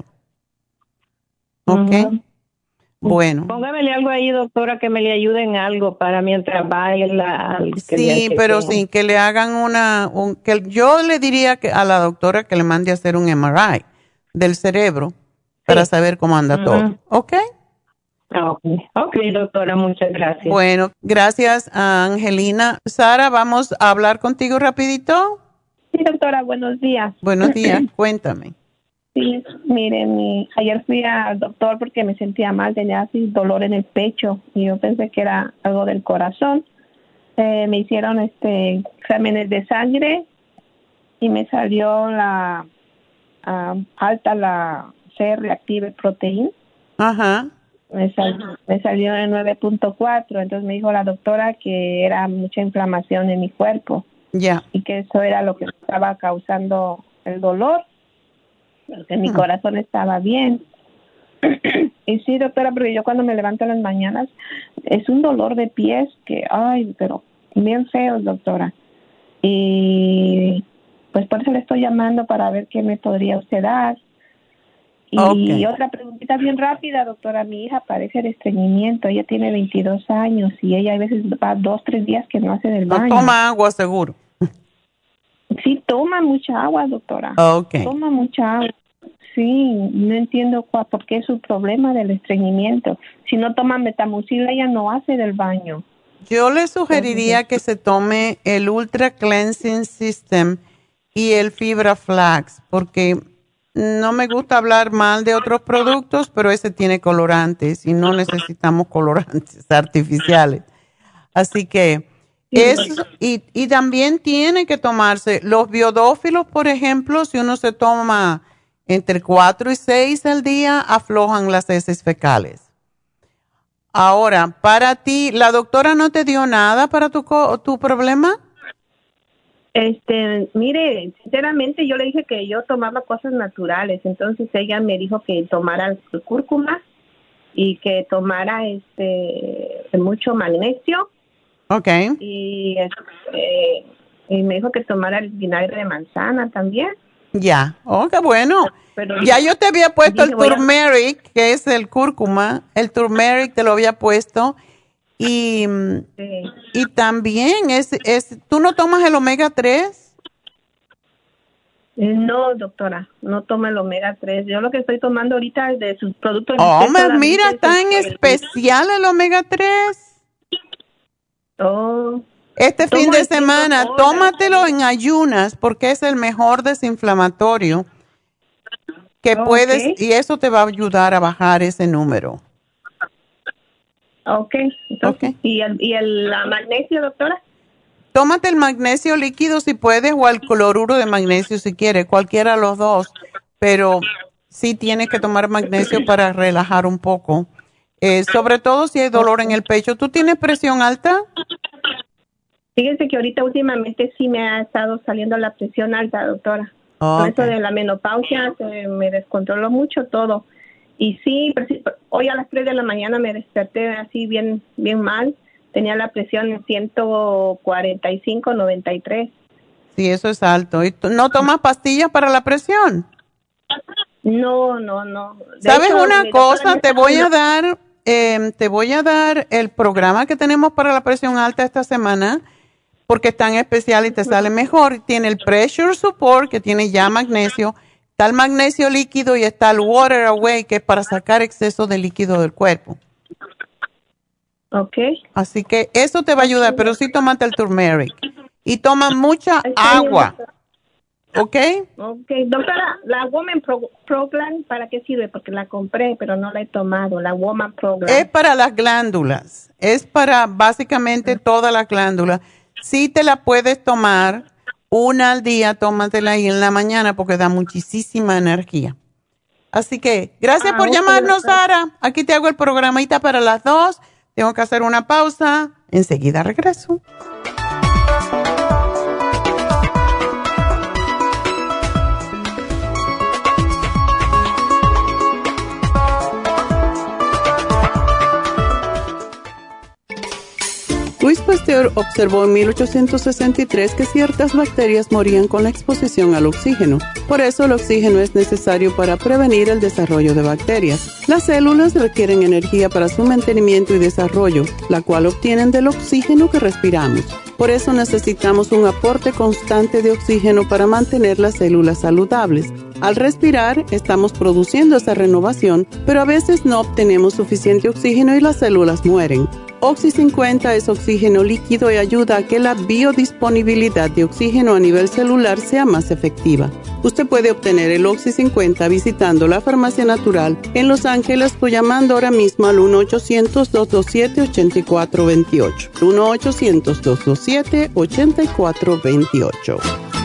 ¿Ok? Uh-huh. Bueno. Póngamele algo ahí, doctora, que me le ayude en algo para mientras vaya la... Sí, pero sí, que le hagan una... Un, que yo le diría que a la doctora que le mande a hacer un M R I del cerebro sí. para saber cómo anda uh-huh. todo. ¿Ok? Ok, ok, doctora, muchas gracias. Bueno, gracias a Angelina. Sara, vamos a hablar contigo rapidito. Sí, doctora, buenos días. Buenos días, cuéntame. Sí, mire, mi, ayer fui al doctor porque me sentía mal, tenía así dolor en el pecho y yo pensé que era algo del corazón. Eh, me hicieron este exámenes de sangre y me salió la uh, alta la C-reactive protein. Ajá. Me, sal, me salió en nueve punto cuatro, entonces me dijo la doctora que era mucha inflamación en mi cuerpo. Ya. Yeah. Y que eso era lo que estaba causando el dolor. Porque mi corazón estaba bien. Y sí, doctora, porque yo cuando me levanto en las mañanas es un dolor de pies que, ay, pero bien feo, doctora. Y pues por eso le estoy llamando para ver qué me podría usted dar. Y okay. otra preguntita bien rápida, doctora. Mi hija padece de estreñimiento. Ella tiene veintidós años y ella a veces va dos, tres días que no hace del baño. No toma agua, seguro. Sí, toma mucha agua, doctora. Okay. Toma mucha agua. Sí, no entiendo cuál, por qué es su problema del estreñimiento. Si no toma metamucil, ella no hace del baño. Yo le sugeriría que se tome el Ultra Cleansing System y el Fibra Flax, porque no me gusta hablar mal de otros productos, pero ese tiene colorantes y no necesitamos colorantes artificiales. Así que eso, y, y también tiene que tomarse los biodófilos, por ejemplo, si uno se toma entre cuatro y seis al día, aflojan las heces fecales. Ahora, para ti, ¿la doctora no te dio nada para tu, tu problema? Este, mire, sinceramente yo le dije que yo tomaba cosas naturales, entonces ella me dijo que tomara cúrcuma y que tomara este mucho magnesio. Okay. Y, este, y me dijo que tomara el vinagre de manzana también. Ya, oh, qué bueno. Pero, ya yo te había puesto el turmeric, a... que es el cúrcuma, el turmeric te lo había puesto. Y, sí. y también, es, es, ¿tú no tomas el omega tres? No, doctora, no tomo el omega tres. Yo lo que estoy tomando ahorita es de sus productos. Oh, mira, está en especial el omega tres. Oh. Este fin de semana, tómatelo en ayunas porque es el mejor desinflamatorio que oh, puedes, okay. y eso te va a ayudar a bajar ese número. Ok, entonces, okay. ¿y, el, y el la magnesio, doctora? Tómate el magnesio líquido si puedes o el cloruro de magnesio si quieres, cualquiera de los dos, pero sí tienes que tomar magnesio para relajar un poco, eh, sobre todo si hay dolor en el pecho. ¿Tú tienes presión alta? Fíjense que ahorita últimamente sí me ha estado saliendo la presión alta, doctora. Oh, Con okay. eso de la menopausia se me descontroló mucho todo. Y sí, hoy a las tres de la mañana me desperté así bien bien mal, tenía la presión en ciento cuarenta y cinco, noventa y tres. Sí, eso es alto. ¿Y tú no tomas pastillas para la presión? No, no, no. De ¿Sabes hecho, una mi doctora cosa? me Te está voy a dando- dar, eh, te voy a dar el programa que tenemos para la presión alta esta semana, porque es tan especial y te sale mejor. Tiene el Pressure Support, que tiene ya magnesio, está el magnesio líquido y está el Water Away, que es para sacar exceso de líquido del cuerpo. Ok. Así que eso te va a ayudar, pero sí tómate el turmeric. Y toma mucha Está bien, agua, doctora. ¿ok? Ok, doctora, la Woman Pro Program, ¿para qué sirve? Porque la compré, pero no la he tomado, la Woman Program. Es para las glándulas, es para básicamente todas las glándulas. Sí te la puedes tomar una al día, tómatela ahí en la mañana porque da muchísima energía. Así que, gracias Ah, por ok, llamarnos, doctora. Sara. Aquí te hago el programita para las dos. Tengo que hacer una pausa. Enseguida regreso. Louis Pasteur observó en mil ochocientos sesenta y tres que ciertas bacterias morían con la exposición al oxígeno. Por eso el oxígeno es necesario para prevenir el desarrollo de bacterias. Las células requieren energía para su mantenimiento y desarrollo, la cual obtienen del oxígeno que respiramos. Por eso necesitamos un aporte constante de oxígeno para mantener las células saludables. Al respirar, estamos produciendo esa renovación, pero a veces no obtenemos suficiente oxígeno y las células mueren. Oxy cincuenta es oxígeno líquido y ayuda a que la biodisponibilidad de oxígeno a nivel celular sea más efectiva. Usted puede obtener el Oxy cincuenta visitando la Farmacia Natural en Los Ángeles o llamando ahora mismo al uno ochocientos, dos dos siete, ocho cuatro dos ocho. uno ochocientos, dos dos siete, ocho cuatro dos ocho.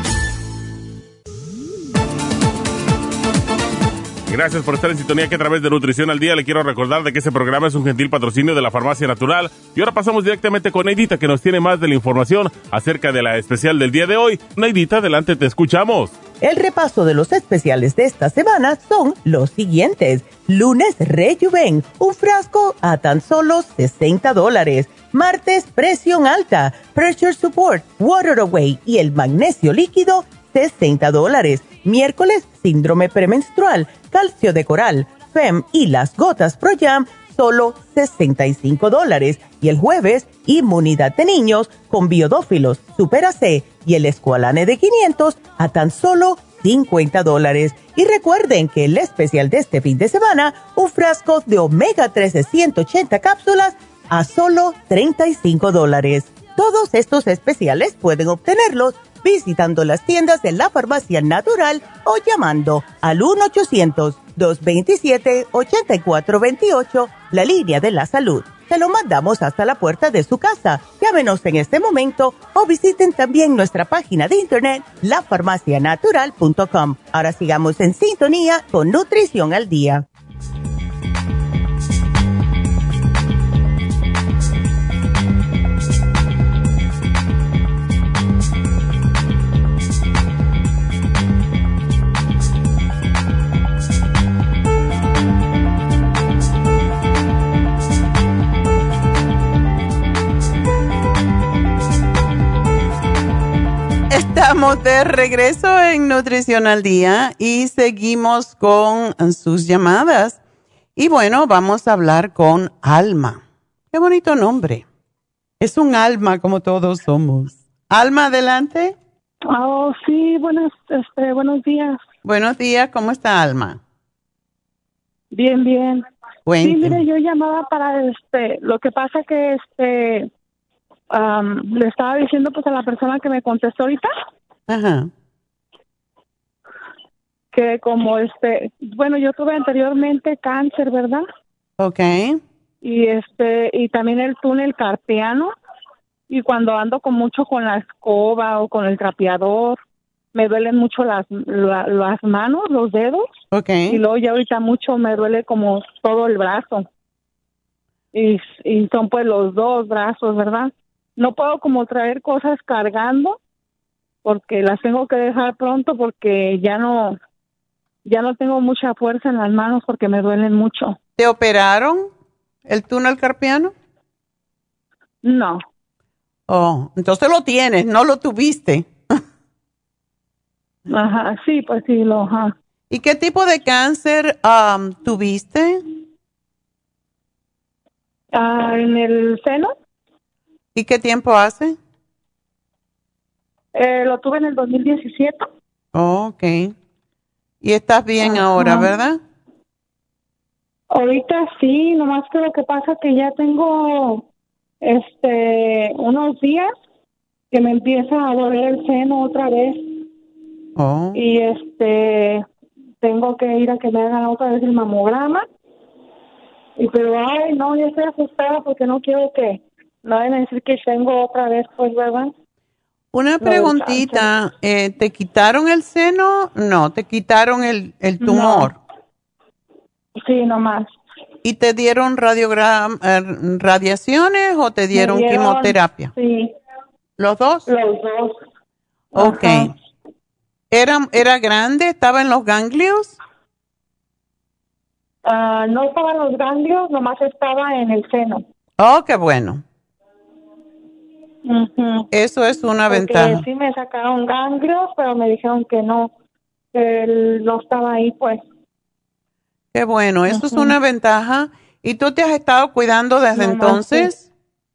Gracias por estar en sintonía que a través de Nutrición al Día le quiero recordar de que este programa es un gentil patrocinio de la Farmacia Natural. Y ahora pasamos directamente con Neidita, que nos tiene más de la información acerca de la especial del día de hoy. Neidita, adelante, te escuchamos. El repaso de los especiales de esta semana son los siguientes. Lunes, Rejuven, un frasco a tan solo sesenta dólares. Martes, presión alta, Pressure Support, Water Away y el magnesio líquido, sesenta dólares. Miércoles, síndrome premenstrual, calcio de coral, F E M y las gotas Pro Jam, solo sesenta y cinco dólares. Y el jueves, inmunidad de niños con biodófilos, Super C y el Esqualane de quinientos a tan solo cincuenta dólares. Y recuerden que el especial de este fin de semana, un frasco de omega tres de ciento ochenta cápsulas a solo treinta y cinco dólares. Todos estos especiales pueden obtenerlos visitando las tiendas de la Farmacia Natural o llamando al uno ochocientos, dos veintisiete, ochenta y cuatro veintiocho, la línea de la salud. Se lo mandamos hasta la puerta de su casa. Llámenos en este momento o visiten también nuestra página de internet, la farmacia natural punto com. Ahora sigamos en sintonía con Nutrición al Día. Estamos de regreso en Nutrición al Día y seguimos con sus llamadas. Y bueno, vamos a hablar con Alma. Qué bonito nombre. Es un alma como todos somos. Alma, adelante. Oh, sí, buenas, este, buenos días. Buenos días, ¿cómo está Alma? Bien, bien. Cuénteme. Sí, mire, yo llamaba para, este, lo que pasa que, este, um, le estaba diciendo, pues, a la persona que me contestó ahorita. Ajá. Que como, este, bueno, yo tuve anteriormente cáncer, ¿verdad? Ok. Y, este, y también el túnel carpiano. Y cuando ando con mucho con la escoba o con el trapeador, me duelen mucho las, la, las manos, los dedos. Ok. Y luego ya ahorita mucho me duele como todo el brazo. Y, y son pues los dos brazos, ¿verdad? No puedo como traer cosas cargando porque las tengo que dejar pronto porque ya no, ya no tengo mucha fuerza en las manos porque me duelen mucho. ¿Te operaron el túnel carpiano? No. Oh, entonces lo tienes, no lo tuviste. Ajá, sí, pues sí, lo, ajá. ¿Y qué tipo de cáncer um, tuviste? Ah, en el seno. ¿Y qué tiempo hace? Eh, lo tuve en el dos mil diecisiete. Oh, ok. Y estás bien Ajá. ahora, ¿verdad? Ahorita sí, nomás que lo que pasa que ya tengo este unos días que me empieza a doler el seno otra vez. Oh. Y este tengo que ir a que me hagan otra vez el mamograma. Y pero ay, no, yo estoy asustada porque no quiero que no vayan a decir que tengo otra vez, pues, ¿verdad? Una preguntita, eh, ¿te quitaron el seno? No, te quitaron el, el tumor. No. Sí, nomás. ¿Y te dieron radiogram eh, radiaciones o te dieron, Me dieron quimioterapia? Sí. ¿Los dos? Los dos. Ok. Ajá. ¿Era, ¿Era grande? ¿Estaba en los ganglios? Uh, no estaba en los ganglios, nomás estaba en el seno. Oh, qué bueno. Uh-huh. Eso es una Porque ventaja. sí me sacaron ganglios, pero me dijeron que no, que él no estaba ahí, pues. Qué bueno, eso Uh-huh. es una ventaja. ¿Y tú te has estado cuidando desde Nomás entonces?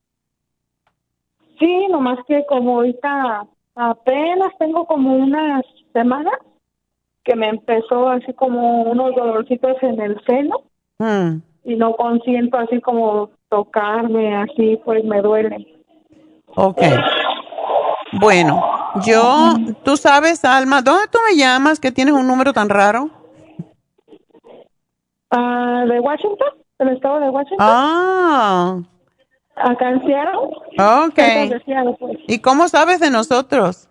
Que, sí, nomás que como ahorita apenas tengo como unas semanas que me empezó así como unos dolorcitos en el seno Hmm. y no consiento así como tocarme, así pues me duele. Ok. Bueno, yo, tú sabes, Alma, ¿dónde tú me llamas que tienes un número tan raro? Uh, ¿De Washington? ¿Del estado de Washington? Ah. Acá en Seattle. Ok. De Seattle, pues. ¿Y cómo sabes de nosotros?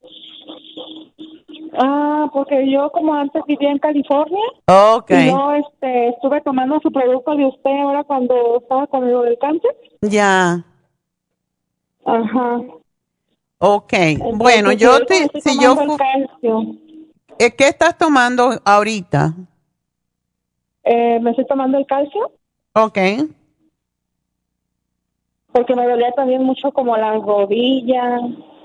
Ah, porque yo como antes vivía en California. Ok. Y yo este, estuve tomando su producto de usted ahora cuando estaba con lo del cáncer. Ya. Ajá. Ok. Entonces, Bueno, yo ahorita me te, estoy si yo, tomando el fu- calcio. eh, ¿qué estás tomando ahorita? Eh, me estoy tomando el calcio Ok. porque me dolía también mucho como las rodillas.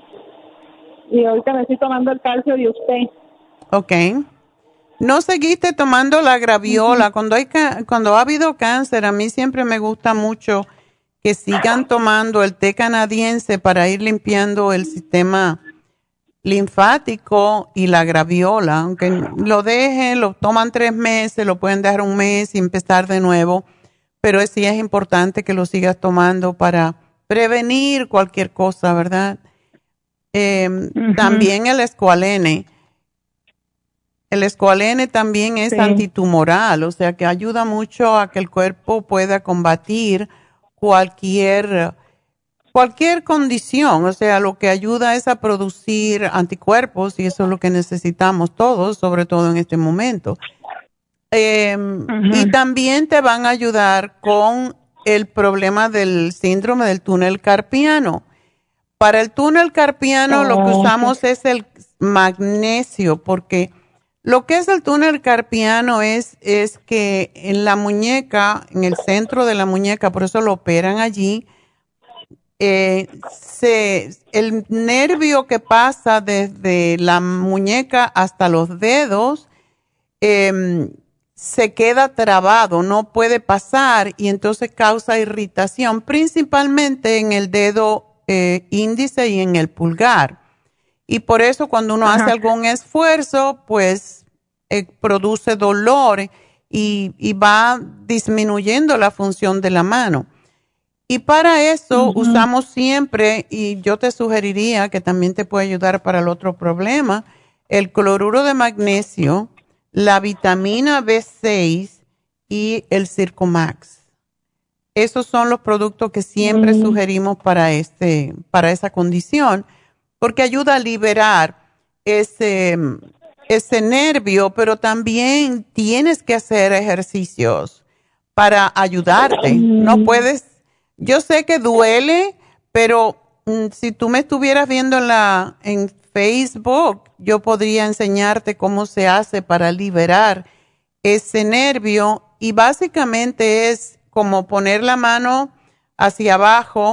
Y ahorita me estoy tomando el calcio de usted. Ok. ¿No seguiste tomando la graviola? Uh-huh. Cuando hay ca- cuando ha habido cáncer, a mí siempre me gusta mucho que sigan tomando el té canadiense para ir limpiando el sistema linfático y la graviola. Aunque lo dejen, lo toman tres meses, lo pueden dejar un mes y empezar de nuevo. Pero sí es importante que lo sigas tomando para prevenir cualquier cosa, ¿verdad? Eh, uh-huh. También el escualene. El escualene también es sí. antitumoral, o sea que ayuda mucho a que el cuerpo pueda combatir cualquier, cualquier condición. O sea, lo que ayuda es a producir anticuerpos y eso es lo que necesitamos todos, sobre todo en este momento. Eh, uh-huh. Y también te van a ayudar con el problema del síndrome del túnel carpiano. Para el túnel carpiano oh, lo que usamos sí. es el magnesio, porque lo que es el túnel carpiano es, es que en la muñeca, en el centro de la muñeca, por eso lo operan allí, eh, se, el nervio que pasa desde la muñeca hasta los dedos eh, se queda trabado, no puede pasar y entonces causa irritación, principalmente en el dedo eh, índice y en el pulgar. Y por eso cuando uno Ajá. hace algún esfuerzo, pues eh, produce dolor y, y va disminuyendo la función de la mano. Y para eso uh-huh. usamos siempre, y yo te sugeriría que también te puede ayudar para el otro problema, el cloruro de magnesio, la vitamina B seis y el Circumax. Esos son los productos que siempre uh-huh. sugerimos para, este, para esa condición, porque ayuda a liberar ese, ese nervio, pero también tienes que hacer ejercicios para ayudarte. No puedes, yo sé que duele, pero mm, si tú me estuvieras viendo en, la, en Facebook, yo podría enseñarte cómo se hace para liberar ese nervio y básicamente es como poner la mano hacia abajo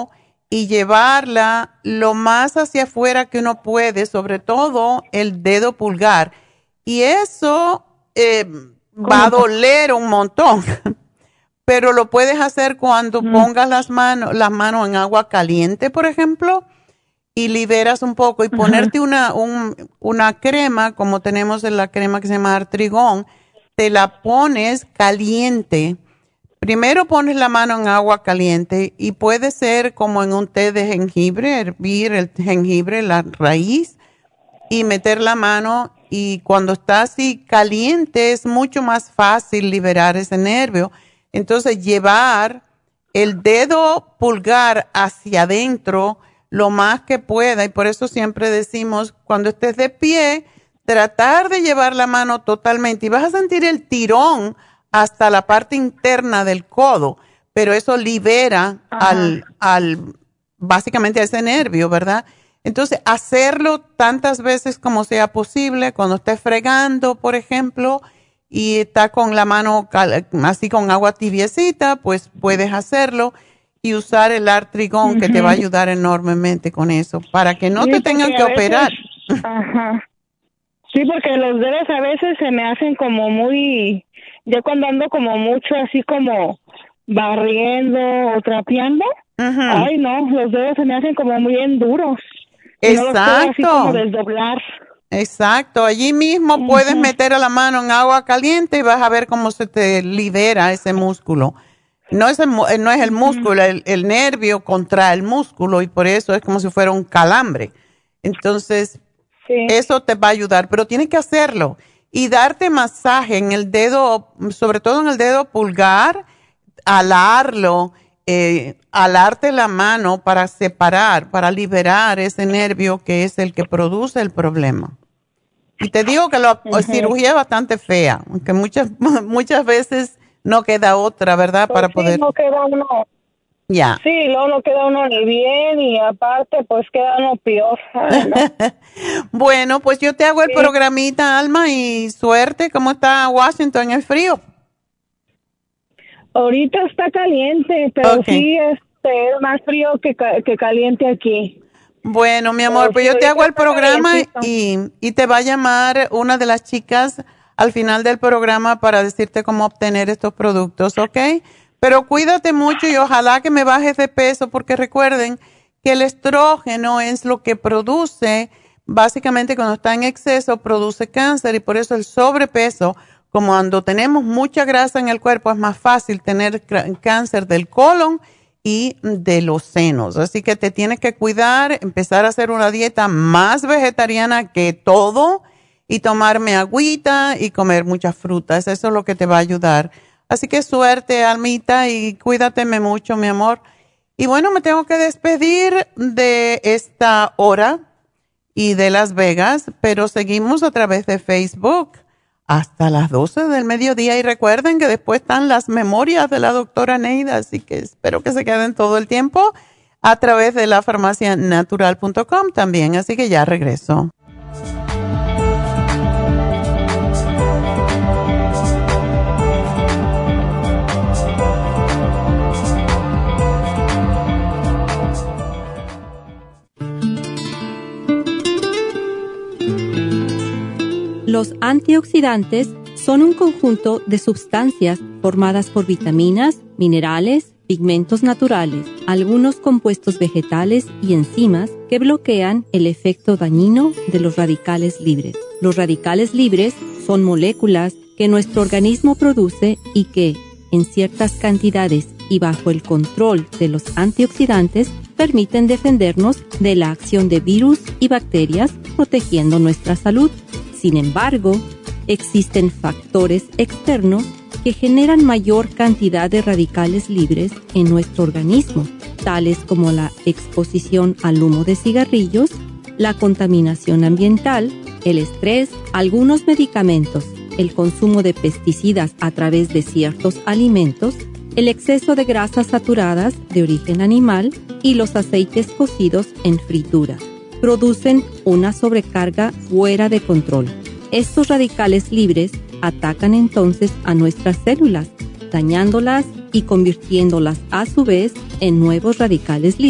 y llevarla lo más hacia afuera que uno puede, sobre todo el dedo pulgar. Y eso eh, va a doler un montón, pero lo puedes hacer cuando mm. pongas las manos, las manos en agua caliente, por ejemplo, y liberas un poco y ponerte una, un, una crema, como tenemos en la crema que se llama Artrigón, te la pones caliente. Primero pones la mano en agua caliente y puede ser como en un té de jengibre, hervir el jengibre, la raíz, y meter la mano, y cuando está así caliente es mucho más fácil liberar ese nervio. Entonces llevar el dedo pulgar hacia adentro lo más que pueda, y por eso siempre decimos, cuando estés de pie, tratar de llevar la mano totalmente, y vas a sentir el tirón hasta la parte interna del codo, pero eso libera al, al, básicamente a ese nervio, ¿verdad? Entonces, hacerlo tantas veces como sea posible, cuando estés fregando, por ejemplo, y está con la mano así con agua tibiecita, pues puedes hacerlo y usar el Artrigón, uh-huh, que te va a ayudar enormemente con eso, para que no sí, te tengan que veces, operar. Ajá. Sí, porque los dedos a veces se me hacen como muy, yo cuando ando como mucho así como barriendo o trapeando, uh-huh, ay no, los dedos se me hacen como muy bien duros. Exacto. No los puedo así como desdoblar. Exacto, allí mismo uh-huh, puedes meter la mano en agua caliente y vas a ver cómo se te libera ese músculo. No es el, no es el músculo, el, el nervio contrae el músculo y por eso es como si fuera un calambre. Entonces, sí, eso te va a ayudar, pero tienes que hacerlo y darte masaje en el dedo, sobre todo en el dedo pulgar, alarlo, eh, alarte la mano para separar, para liberar ese nervio que es el que produce el problema. Y te digo que la uh-huh, cirugía es bastante fea, aunque muchas, muchas veces no queda otra, ¿verdad? Pues para sí, poder... no queda uno. Ya. Yeah. Sí, luego no queda uno ni bien y aparte pues queda uno peor. Bueno, pues yo te hago el sí. programita, Alma, y suerte. ¿Cómo está Washington? ¿Es frío? Ahorita está caliente, pero okay, sí este, es más frío que, que caliente aquí. Bueno, mi amor, pero pues sí, yo te hago el programa y, y te va a llamar una de las chicas al final del programa para decirte cómo obtener estos productos, ¿ok? Pero cuídate mucho y ojalá que me bajes de peso, porque recuerden que el estrógeno es lo que produce, básicamente cuando está en exceso, produce cáncer, y por eso el sobrepeso, como cuando tenemos mucha grasa en el cuerpo, es más fácil tener cáncer del colon y de los senos. Así que te tienes que cuidar, empezar a hacer una dieta más vegetariana que todo, y tomarme agüita y comer muchas frutas. Eso es lo que te va a ayudar. Así que suerte, Almita, y cuídateme mucho, mi amor. Y bueno, me tengo que despedir de esta hora y de Las Vegas, pero seguimos a través de Facebook hasta las doce del mediodía. Y recuerden que después están las memorias de la doctora Neida, así que espero que se queden todo el tiempo a través de la farmacia natural punto com también. Así que ya regreso. Los antioxidantes son un conjunto de sustancias formadas por vitaminas, minerales, pigmentos naturales, algunos compuestos vegetales y enzimas que bloquean el efecto dañino de los radicales libres. Los radicales libres son moléculas que nuestro organismo produce y que, en ciertas cantidades y bajo el control de los antioxidantes, permiten defendernos de la acción de virus y bacterias, protegiendo nuestra salud. Sin embargo, existen factores externos que generan mayor cantidad de radicales libres en nuestro organismo, tales como la exposición al humo de cigarrillos, la contaminación ambiental, el estrés, algunos medicamentos, el consumo de pesticidas a través de ciertos alimentos, el exceso de grasas saturadas de origen animal y los aceites cocidos en fritura. Producen una sobrecarga fuera de control. Estos radicales libres atacan entonces a nuestras células, dañándolas y convirtiéndolas a su vez en nuevos radicales libres.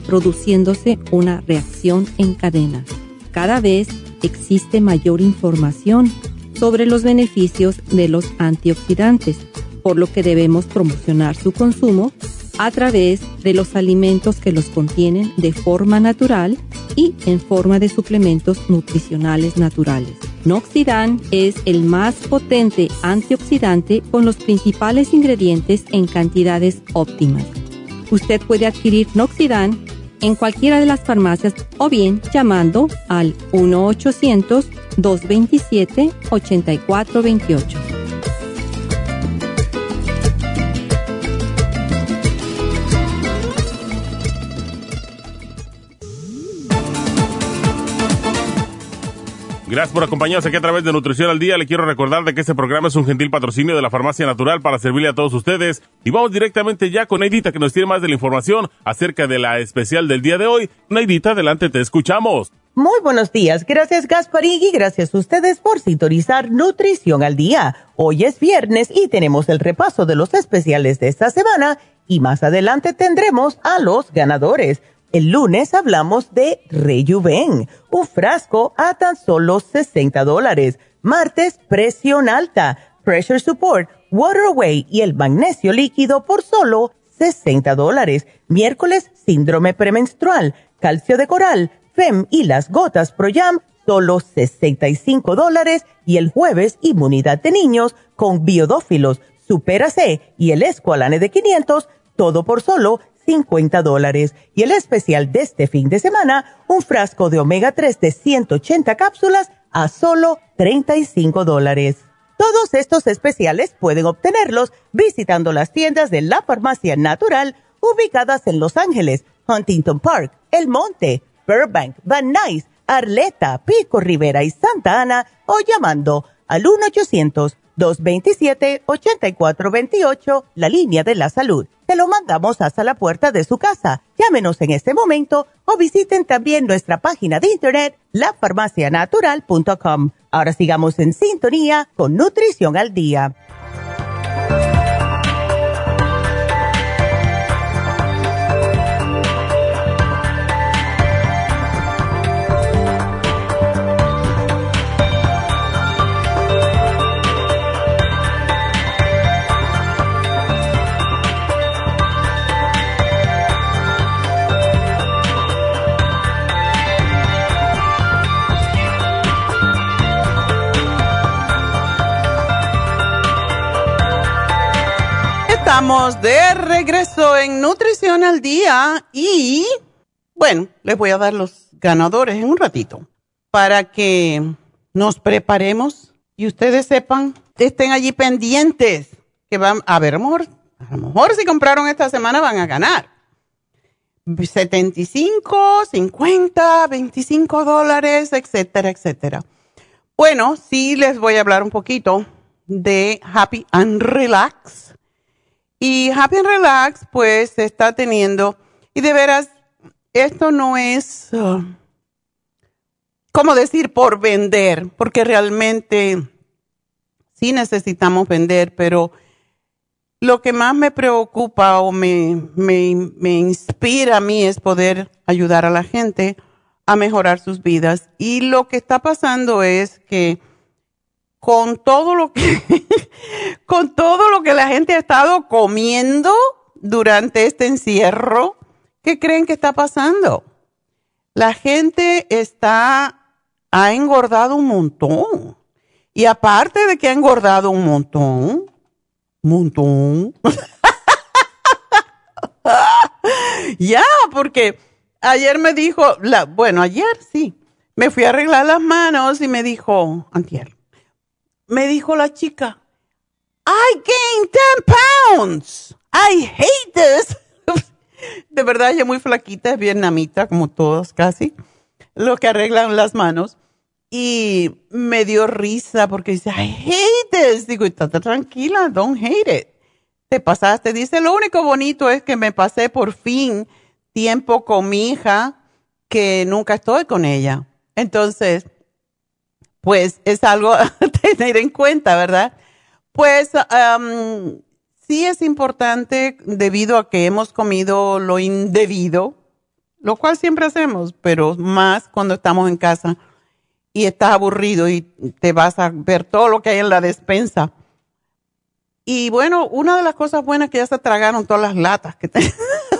produciéndose una reacción en cadena. Cada vez existe mayor información sobre los beneficios de los antioxidantes, por lo que debemos promocionar su consumo a través de los alimentos que los contienen de forma natural y en forma de suplementos nutricionales naturales. Noxidan es el más potente antioxidante con los principales ingredientes en cantidades óptimas. Usted puede adquirir Noxidan en cualquiera de las farmacias o bien llamando al uno ochocientos, dos veintisiete, ochenta y cuatro veintiocho. Gracias por acompañarnos aquí a través de Nutrición al Día. Le quiero recordar de que este programa es un gentil patrocinio de la Farmacia Natural para servirle a todos ustedes. Y vamos directamente ya con Neidita, que nos tiene más de la información acerca de la especial del día de hoy. Neidita, adelante, te escuchamos. Muy buenos días. Gracias, Gasparín, y gracias a ustedes por sintonizar Nutrición al Día. Hoy es viernes y tenemos el repaso de los especiales de esta semana y más adelante tendremos a los ganadores. El lunes hablamos de Rejuven, un frasco a tan solo sesenta dólares. Martes, presión alta, pressure support, water away y el magnesio líquido por solo sesenta dólares. Miércoles, síndrome premenstrual, calcio de coral, F E M y las gotas Pro-Jam, solo sesenta y cinco dólares. Y el jueves, inmunidad de niños con biodófilos, Super C y el Esqualane de quinientos, todo por solo cincuenta dólares. Y el especial de este fin de semana, un frasco de omega tres de ciento ochenta cápsulas a solo treinta y cinco dólares. Todos estos especiales pueden obtenerlos visitando las tiendas de la Farmacia Natural ubicadas en Los Ángeles, Huntington Park, El Monte, Burbank, Van Nuys, Arleta, Pico Rivera y Santa Ana o llamando al uno ochocientos, dos veintisiete, ochenta y cuatro veintiocho, la línea de la salud. Te lo mandamos hasta la puerta de su casa. Llámenos en este momento o visiten también nuestra página de internet, la farmacia natural punto com. Ahora sigamos en sintonía con Nutrición al Día. Estamos de regreso en Nutrición al Día y, bueno, les voy a dar los ganadores en un ratito para que nos preparemos y ustedes sepan, estén allí pendientes que van a ver, a lo mejor, a lo mejor si compraron esta semana van a ganar setenta y cinco, cincuenta, veinticinco dólares, etcétera, etcétera. Bueno, sí les voy a hablar un poquito de Happy and Relax. Y Happy and Relax, pues, está teniendo, y de veras, esto no es, uh, ¿cómo decir? Por vender, porque realmente sí necesitamos vender, pero lo que más me preocupa o me, me, me inspira a mí es poder ayudar a la gente a mejorar sus vidas. Y lo que está pasando es que con todo lo que con todo lo que la gente ha estado comiendo durante este encierro, ¿qué creen que está pasando? La gente está ha engordado un montón. Y aparte de que ha engordado un montón, montón. Ya, porque ayer me dijo, la, bueno, ayer sí, me fui a arreglar las manos y me dijo, antier, me dijo la chica, I gained ten pounds. I hate this. De verdad, ella es muy flaquita, es vietnamita, como todos casi, los que arreglan las manos. Y me dio risa porque dice, I hate this. Digo, estate tranquila, don't hate it. Te pasaste. Dice, lo único bonito es que me pasé por fin tiempo con mi hija, que nunca estoy con ella. Entonces, pues es algo a tener en cuenta, ¿verdad? Pues um, sí es importante debido a que hemos comido lo indebido lo cual siempre hacemos, pero más cuando estamos en casa y estás aburrido y te vas a ver todo lo que hay en la despensa. Y bueno, una de las cosas buenas es que ya se tragaron todas las latas que te...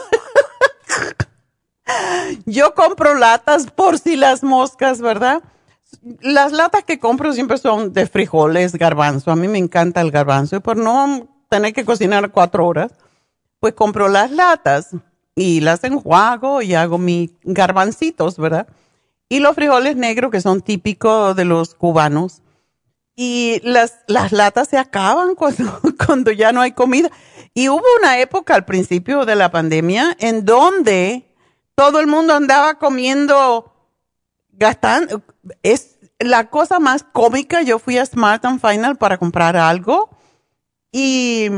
Yo compro latas por si las moscas, ¿verdad? Las latas que compro siempre son de frijoles, garbanzo. A mí me encanta el garbanzo y por no tener que cocinar cuatro horas, pues compro las latas y las enjuago y hago mis garbancitos, ¿verdad? Y los frijoles negros que son típicos de los cubanos. Y las, las latas se acaban cuando, cuando ya no hay comida. Y hubo una época al principio de la pandemia en donde todo el mundo andaba comiendo, gastando. Es la cosa más cómica. Yo fui a Smart and Final para comprar algo y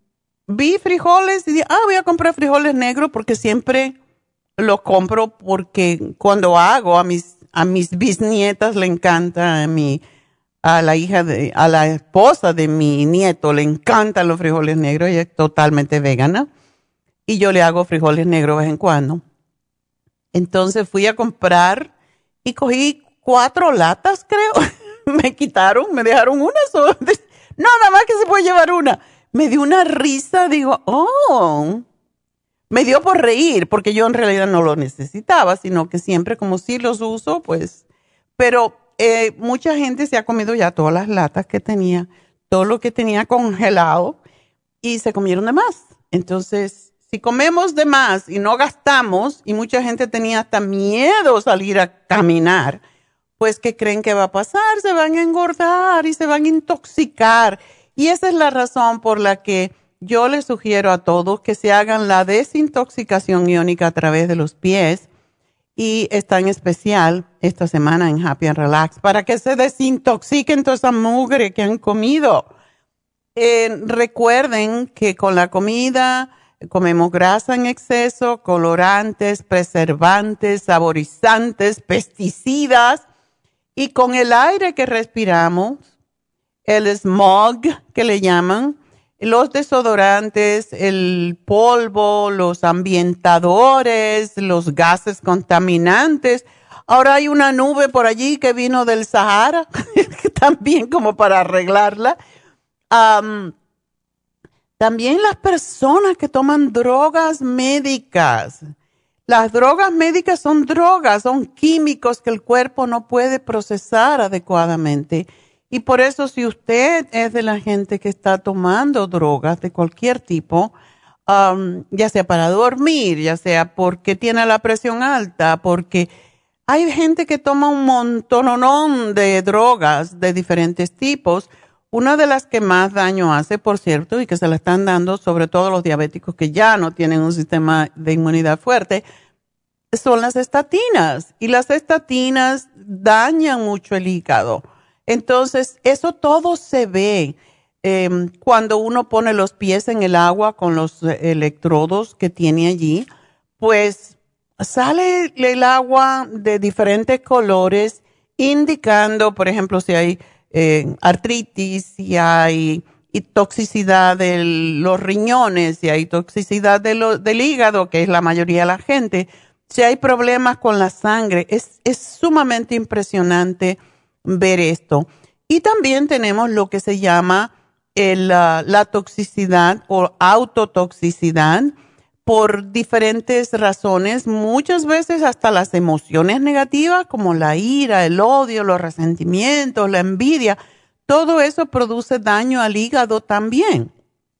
vi frijoles y dije, ah, voy a comprar frijoles negros porque siempre los compro porque cuando hago a mis, a mis bisnietas le encanta, a mi, a la hija de, a la esposa de mi nieto le encantan los frijoles negros, ella es totalmente vegana y yo le hago frijoles negros de vez en cuando. Entonces fui a comprar y cogí cuatro latas, creo. Me quitaron, me dejaron una sola. No, nada más que se puede llevar una. Me dio una risa, digo, oh. Me dio por reír, porque yo en realidad no lo necesitaba, sino que siempre como sí los uso, pues. Pero eh, mucha gente se ha comido ya todas las latas que tenía, todo lo que tenía congelado, y se comieron de más. Entonces, si comemos de más y no gastamos, y mucha gente tenía hasta miedo salir a caminar, pues ¿qué creen que va a pasar? Se van a engordar y se van a intoxicar. Y esa es la razón por la que yo les sugiero a todos que se hagan la desintoxicación iónica a través de los pies. Y está en especial esta semana en Happy and Relax para que se desintoxiquen toda esa mugre que han comido. Eh, recuerden que con la comida comemos grasa en exceso, colorantes, preservantes, saborizantes, pesticidas. Y con el aire que respiramos, el smog que le llaman, los desodorantes, el polvo, los ambientadores, los gases contaminantes. Ahora hay una nube por allí que vino del Sahara, también como para arreglarla. Um, también las personas que toman drogas médicas. Las drogas médicas son drogas, son químicos que el cuerpo no puede procesar adecuadamente. Y por eso si usted es de la gente que está tomando drogas de cualquier tipo, um, ya sea para dormir, ya sea porque tiene la presión alta, porque hay gente que toma un montononón de drogas de diferentes tipos. Una de las que más daño hace, por cierto, y que se la están dando sobre todo los diabéticos que ya no tienen un sistema de inmunidad fuerte, son las estatinas. Y las estatinas dañan mucho el hígado. Entonces, eso todo se ve eh, cuando uno pone los pies en el agua con los electrodos que tiene allí, pues sale el agua de diferentes colores, indicando, por ejemplo, si hay eh, artritis, si hay y toxicidad de los riñones, si hay toxicidad de lo, del hígado, que es la mayoría de la gente, si hay problemas con la sangre. Es, es sumamente impresionante ver esto. Y también tenemos lo que se llama el, uh, la toxicidad o autotoxicidad por diferentes razones, muchas veces hasta las emociones negativas como la ira, el odio, los resentimientos, la envidia. Todo eso produce daño al hígado también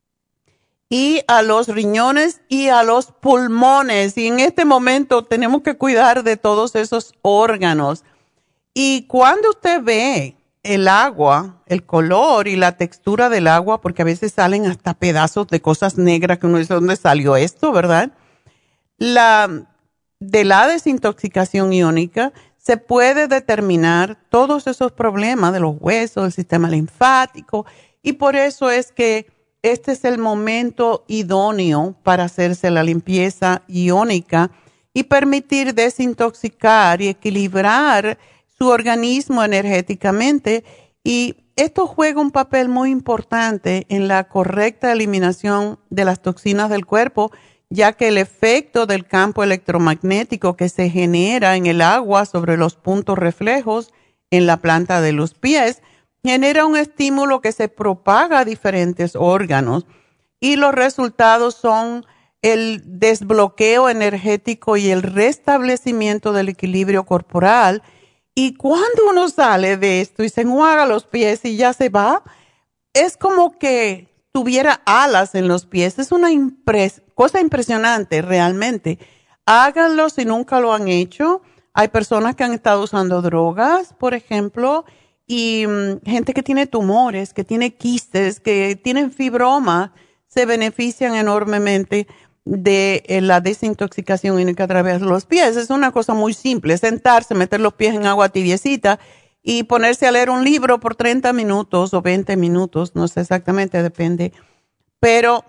y a los riñones y a los pulmones. Y en este momento tenemos que cuidar de todos esos órganos. Y cuando usted ve el agua, el color y la textura del agua, porque a veces salen hasta pedazos de cosas negras que uno dice, ¿dónde salió esto, verdad? La, de la desintoxicación iónica se puede determinar todos esos problemas de los huesos, del sistema linfático, y por eso es que este es el momento idóneo para hacerse la limpieza iónica y permitir desintoxicar y equilibrar su organismo energéticamente, y esto juega un papel muy importante en la correcta eliminación de las toxinas del cuerpo ya que el efecto del campo electromagnético que se genera en el agua sobre los puntos reflejos en la planta de los pies genera un estímulo que se propaga a diferentes órganos y los resultados son el desbloqueo energético y el restablecimiento del equilibrio corporal. Y cuando uno sale de esto y se enjuaga los pies y ya se va, es como que tuviera alas en los pies. Es una impres- cosa impresionante realmente. Háganlo si nunca lo han hecho. Hay personas que han estado usando drogas, por ejemplo, y um, gente que tiene tumores, que tiene quistes, que tienen fibroma, se benefician enormemente de eh, la desintoxicación iónica a través de los pies. Es una cosa muy simple, sentarse, meter los pies en agua tibiecita y ponerse a leer un libro por treinta minutos o veinte minutos, no sé exactamente, depende. Pero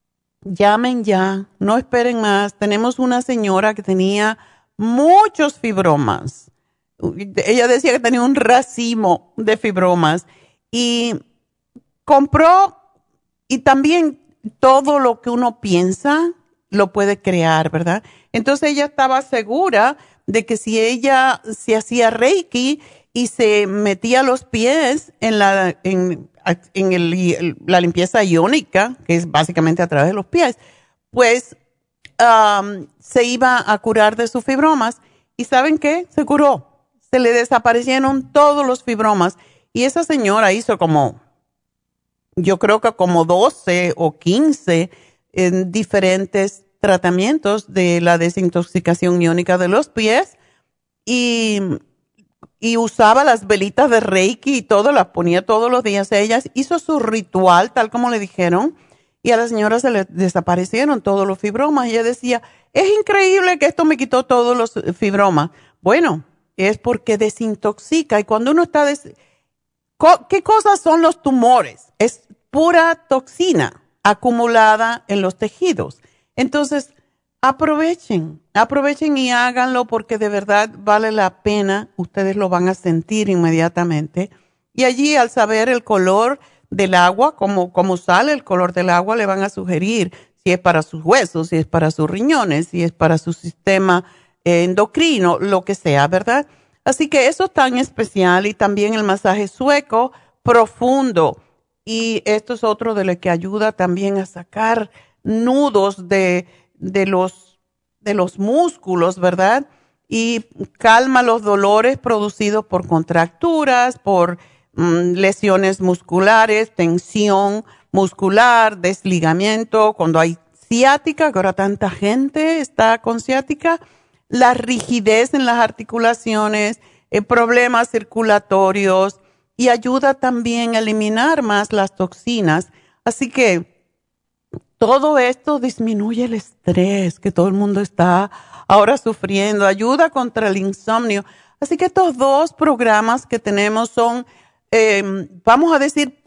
llamen ya, no esperen más. Tenemos una señora que tenía muchos fibromas. Ella decía que tenía un racimo de fibromas y compró, y también todo lo que uno piensa lo puede crear, ¿verdad? Entonces ella estaba segura de que si ella se hacía Reiki y se metía los pies en la, en, en el, la limpieza iónica, que es básicamente a través de los pies, pues um, se iba a curar de sus fibromas. ¿Y saben qué? Se curó. Se le desaparecieron todos los fibromas. Y esa señora hizo como, yo creo que como doce o quince en diferentes tratamientos de la desintoxicación iónica de los pies y, y usaba las velitas de Reiki y todo, las ponía todos los días. Ella hizo su ritual tal como le dijeron y a la señora se le desaparecieron todos los fibromas. Y ella decía, es increíble que esto me quitó todos los fibromas. Bueno, es porque desintoxica y cuando uno está... Des- ¿Qué cosas son los tumores? Es pura toxina acumulada en los tejidos. Entonces, aprovechen, aprovechen y háganlo porque de verdad vale la pena. Ustedes lo van a sentir inmediatamente. Y allí, al saber el color del agua, cómo, cómo sale el color del agua, le van a sugerir si es para sus huesos, si es para sus riñones, si es para su sistema endocrino, lo que sea, ¿verdad? Así que eso es tan especial y también el masaje sueco profundo. Y esto es otro de lo que ayuda también a sacar nudos de, de, los, de los músculos, ¿verdad? Y calma los dolores producidos por contracturas, por mm, lesiones musculares, tensión muscular, desligamiento, cuando hay ciática, que ahora tanta gente está con ciática, la rigidez en las articulaciones, eh, problemas circulatorios y ayuda también a eliminar más las toxinas. Así que todo esto disminuye el estrés que todo el mundo está ahora sufriendo, ayuda contra el insomnio. Así que estos dos programas que tenemos son, eh, vamos a decir,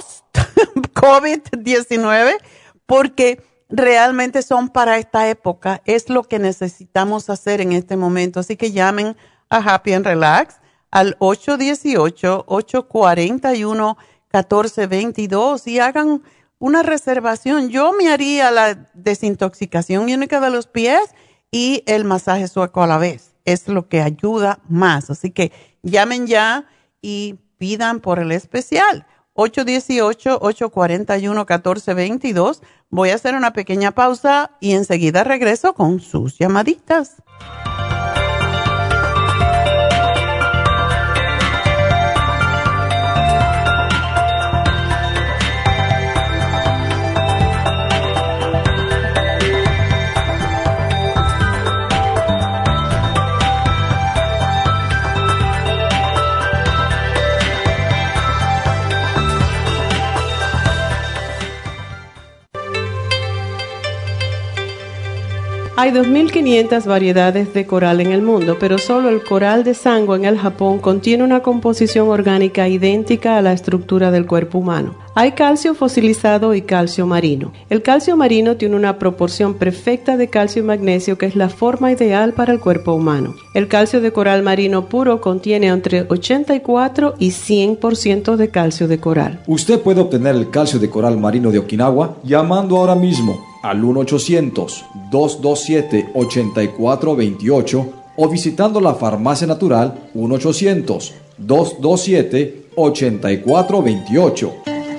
post-COVID diecinueve, porque realmente son para esta época. Es lo que necesitamos hacer en este momento. Así que llamen a Happy and Relax al ocho uno ocho, ocho cuatro uno, uno cuatro dos dos y hagan una reservación. Yo me haría la desintoxicación iónica de los pies y el masaje sueco a la vez. Es lo que ayuda más. Así que llamen ya y pidan por el especial. ocho uno ocho, ocho cuatro uno, uno cuatro dos dos. Voy a hacer una pequeña pausa y enseguida regreso con sus llamaditas. Hay dos mil quinientas variedades de coral en el mundo, pero solo el coral de Sango en el Japón contiene una composición orgánica idéntica a la estructura del cuerpo humano. Hay calcio fosilizado y calcio marino. El calcio marino tiene una proporción perfecta de calcio y magnesio que es la forma ideal para el cuerpo humano. El calcio de coral marino puro contiene entre ochenta y cuatro y cien por ciento de calcio de coral. Usted puede obtener el calcio de coral marino de Okinawa llamando ahora mismo al uno ochocientos, dos dos siete, ocho cuatro dos ocho o visitando la Farmacia Natural uno ochocientos, dos dos siete, ocho cuatro dos ocho.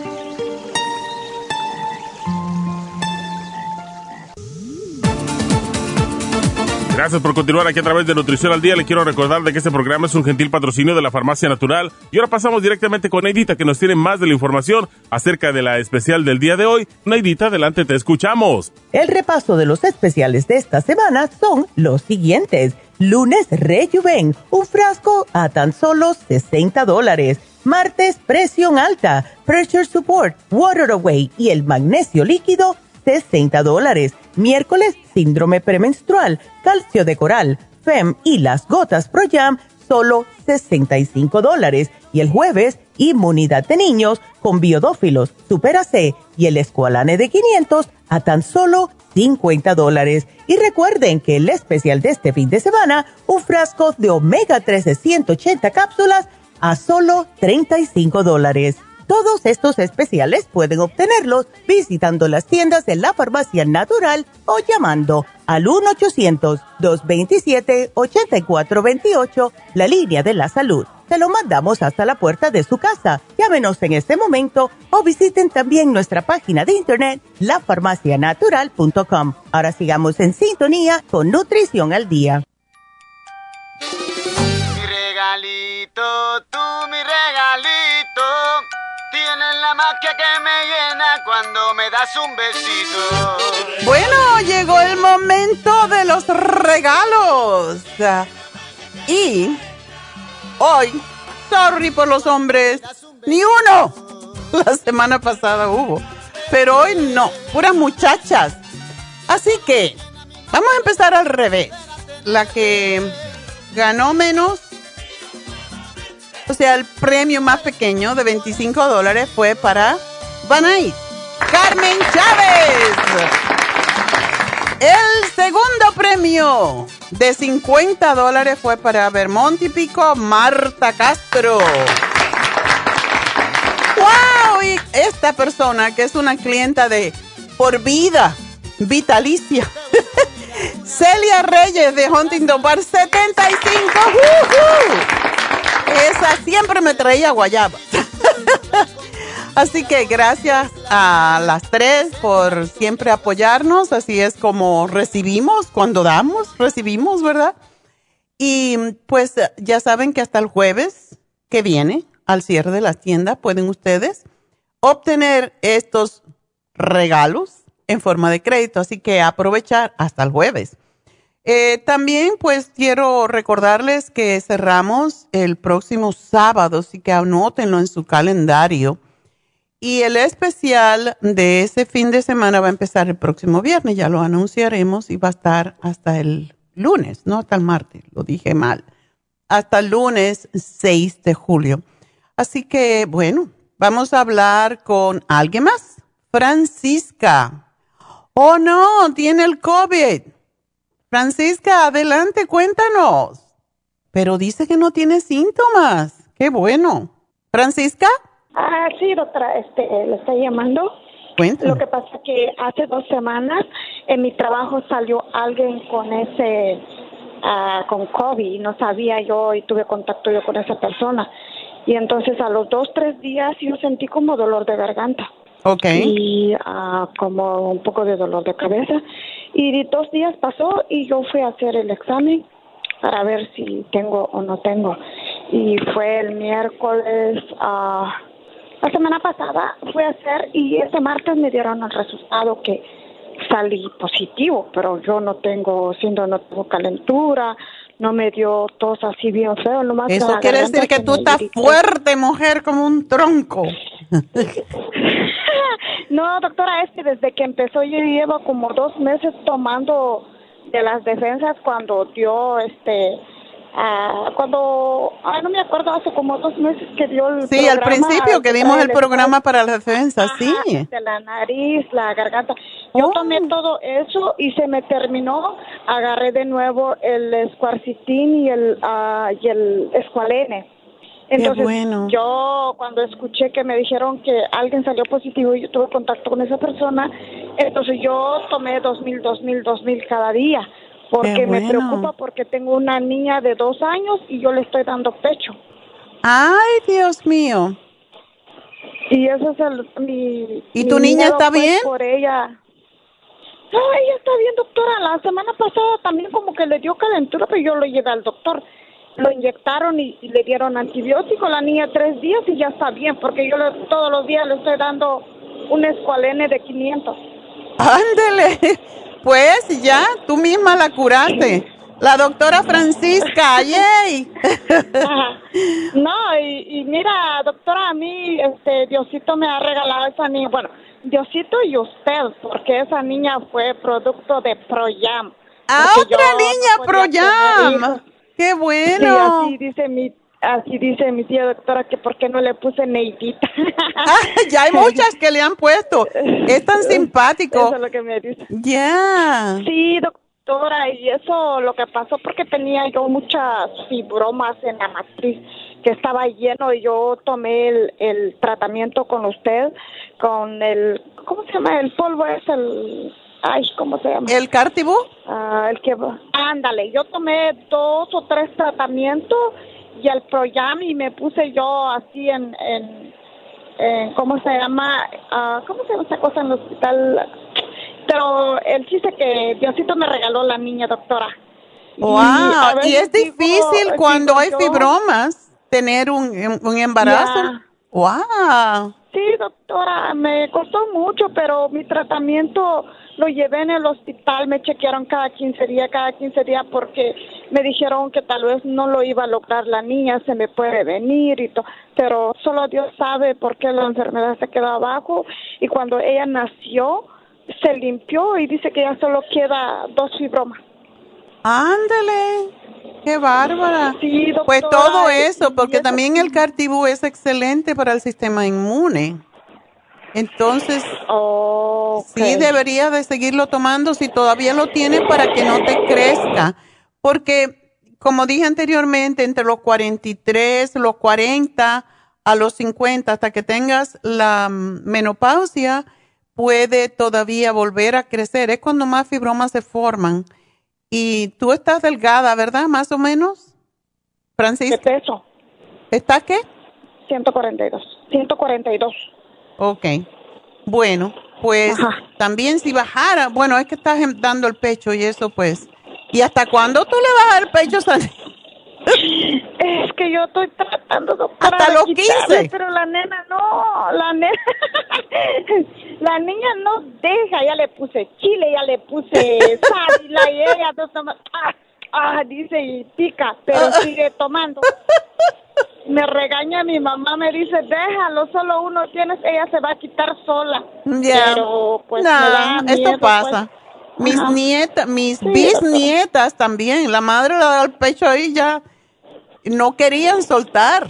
Gracias por continuar aquí a través de Nutrición al Día. Le quiero recordar de que este programa es un gentil patrocinio de la Farmacia Natural. Y ahora pasamos directamente con Neidita, que nos tiene más de la información acerca de la especial del día de hoy. Neidita, adelante, te escuchamos. El repaso de los especiales de esta semana son los siguientes. Lunes, Rejuven, un frasco a tan solo sesenta dólares. Martes, Presión Alta, Pressure Support, Water Away y el magnesio líquido, sesenta dólares. Miércoles, síndrome premenstrual, calcio de coral, F E M y las gotas Pro Jam, solo sesenta y cinco dólares. Y el jueves, inmunidad de niños con biodófilos, Super A C y el Esqualane de quinientos a tan solo cincuenta dólares. Y recuerden que el especial de este fin de semana, un frasco de omega tres de ciento ochenta cápsulas a solo treinta y cinco dólares. Todos estos especiales pueden obtenerlos visitando las tiendas de la Farmacia Natural o llamando al uno ochocientos, dos dos siete, ocho cuatro dos ocho, la línea de la salud. Se lo mandamos hasta la puerta de su casa. Llámenos en este momento o visiten también nuestra página de internet, la farmacia natural punto com. Ahora sigamos en sintonía con Nutrición al Día. Mi regalito, tú mi regalito, tienes la magia que me llena cuando me das un besito. Bueno, llegó el momento de los regalos. Y hoy, sorry por los hombres, ni uno. La semana pasada hubo, pero hoy no, puras muchachas. Así que vamos a empezar al revés. La que ganó menos, o sea, el premio más pequeño de veinticinco dólares fue para Banay, Carmen Chávez. El segundo premio de cincuenta dólares fue para Vermont y Pico, Marta Castro. ¡Wow! Y esta persona, que es una clienta de por vida, vitalicia, Celia Reyes de Huntington Park, setenta y cinco. ¡Uh-huh! Esa siempre me traía guayaba. Así que gracias a las tres por siempre apoyarnos. Así es como recibimos, cuando damos, recibimos, ¿verdad? Y pues ya saben que hasta el jueves que viene, al cierre de las tiendas, pueden ustedes obtener estos regalos en forma de crédito. Así que aprovechar hasta el jueves. Eh, también pues quiero recordarles que cerramos el próximo sábado, así que anótenlo en su calendario. Y el especial de ese fin de semana va a empezar el próximo viernes, ya lo anunciaremos, y va a estar hasta el lunes, no hasta el martes, lo dije mal, hasta el lunes seis de julio. Así que, bueno, vamos a hablar con alguien más. Francisca. Oh, no, tiene el COVID. Francisca, adelante, cuéntanos. Pero dice que no tiene síntomas. Qué bueno. ¿Francisca? Ah, sí, doctora, este, le estoy llamando. Cuéntame. Lo que pasa es que hace dos semanas en mi trabajo salió alguien con ese, uh, con COVID, y no sabía yo, y tuve contacto yo con esa persona. Y entonces a los dos, tres días yo sentí como dolor de garganta. Okay. Y uh, como un poco de dolor de cabeza. Y dos días pasó y yo fui a hacer el examen para ver si tengo o no tengo. Y fue el miércoles, uh, la semana pasada fui a hacer, y este martes me dieron el resultado que salí positivo, pero yo no tengo síndrome, no tengo calentura, no me dio tos así bien feo. Nomás eso quiere decir que, que tú estás irritó. Fuerte, mujer, como un tronco. No, doctora, es que desde que empezó yo llevo como dos meses tomando de las defensas cuando dio este... Uh, cuando, ay, no me acuerdo, hace como dos meses que dio el sí, programa. Sí, al principio que dimos el programa para la defensa, ajá, sí. De la nariz, la garganta. Yo oh. tomé todo eso y se me terminó. Agarré de nuevo el Squarcitin y el, uh, y el Esqualene. Entonces, Qué bueno. yo cuando escuché que me dijeron que alguien salió positivo y yo tuve contacto con esa persona, entonces yo tomé dos mil, dos mil, dos mil cada día, porque Qué me bueno. preocupa porque tengo una niña de dos años y yo le estoy dando pecho. Ay, Dios mío. Y ese es el, mi... ¿Y mi tu niña miedo, está pues, bien? por ella. No, ella está bien, doctora. La semana pasada también como que le dio calentura, pero yo lo llevé al doctor. Lo inyectaron y, y le dieron antibiótico. La niña tres días y ya está bien, porque yo le, todos los días le estoy dando un Esqualene de quinientos. Ándele. Pues ya, tú misma la curaste. La doctora Francisca, ¡yay! Ajá. No, y, y mira, doctora, a mí este Diosito me ha regalado esa niña. Bueno, Diosito y usted, porque esa niña fue producto de Proyam. ¡Ah, otra niña no podía tener hijos. Proyam! ¡Qué bueno! Sí, así dice mi, así dice mi tía doctora, que por qué no le puse Neidita. Ah, ya hay muchas que le han puesto. Es tan simpático. Eso es lo que me dice. Ya. Sí, doctora, y eso lo que pasó porque tenía yo muchas fibromas en la matriz, que estaba lleno, y yo tomé el, el tratamiento con usted, con el, ¿cómo se llama? El polvo es el... Ay, ¿cómo se llama? ¿El Cartibú? Ah, el que... Ándale, yo tomé dos o tres tratamientos y el Proyam, y me puse yo así en... en, en ¿cómo se llama? Uh, ¿Cómo se llama esa cosa en el hospital? Pero el chiste que Diosito me regaló la niña, doctora. ¡Wow! Y, y es difícil digo, cuando digo hay yo, fibromas tener un, un embarazo. Yeah. ¡Wow! Sí, doctora, me costó mucho, pero mi tratamiento lo llevé en el hospital, me chequearon cada quince días, cada quince días, porque me dijeron que tal vez no lo iba a lograr la niña, se me puede venir y todo, pero solo Dios sabe por qué la enfermedad se quedó abajo, y cuando ella nació, se limpió y dice que ya solo queda dos fibromas. ¡Ándale! ¡Qué bárbara! Sí, doctora, pues todo eso, porque también el Cartibú es excelente para el sistema inmune. Entonces, okay. sí debería de seguirlo tomando si todavía lo tiene, para que no te crezca. Porque, como dije anteriormente, entre los cuarenta y tres, los cuarenta a los cincuenta, hasta que tengas la menopausia, puede todavía volver a crecer. Es cuando más fibromas se forman. Y tú estás delgada, ¿verdad? Más o menos, Francisca. ¿De peso? ¿Estás qué? ciento cuarenta y dos. ciento cuarenta y dos. Ok. Bueno, pues Ajá. también si bajara, bueno, es que estás dando el pecho y eso pues. ¿Y hasta cuándo tú le vas a dar el pecho, Sandy? Es que yo estoy tratando, doctora, hasta los quince. Pero la nena no, la nena, la niña no deja. Ya le puse chile, ya le puse sal y la y ella no toma, ah, ah, dice y pica, pero sigue tomando. Me regaña mi mamá, me dice, déjalo, solo uno tienes, ella se va a quitar sola. Ya. Pero pues no, me da miedo, esto pasa. Pues. Mis Ajá. nietas, mis sí, bisnietas doctor. También, la madre le da el pecho ahí ya. No querían soltar.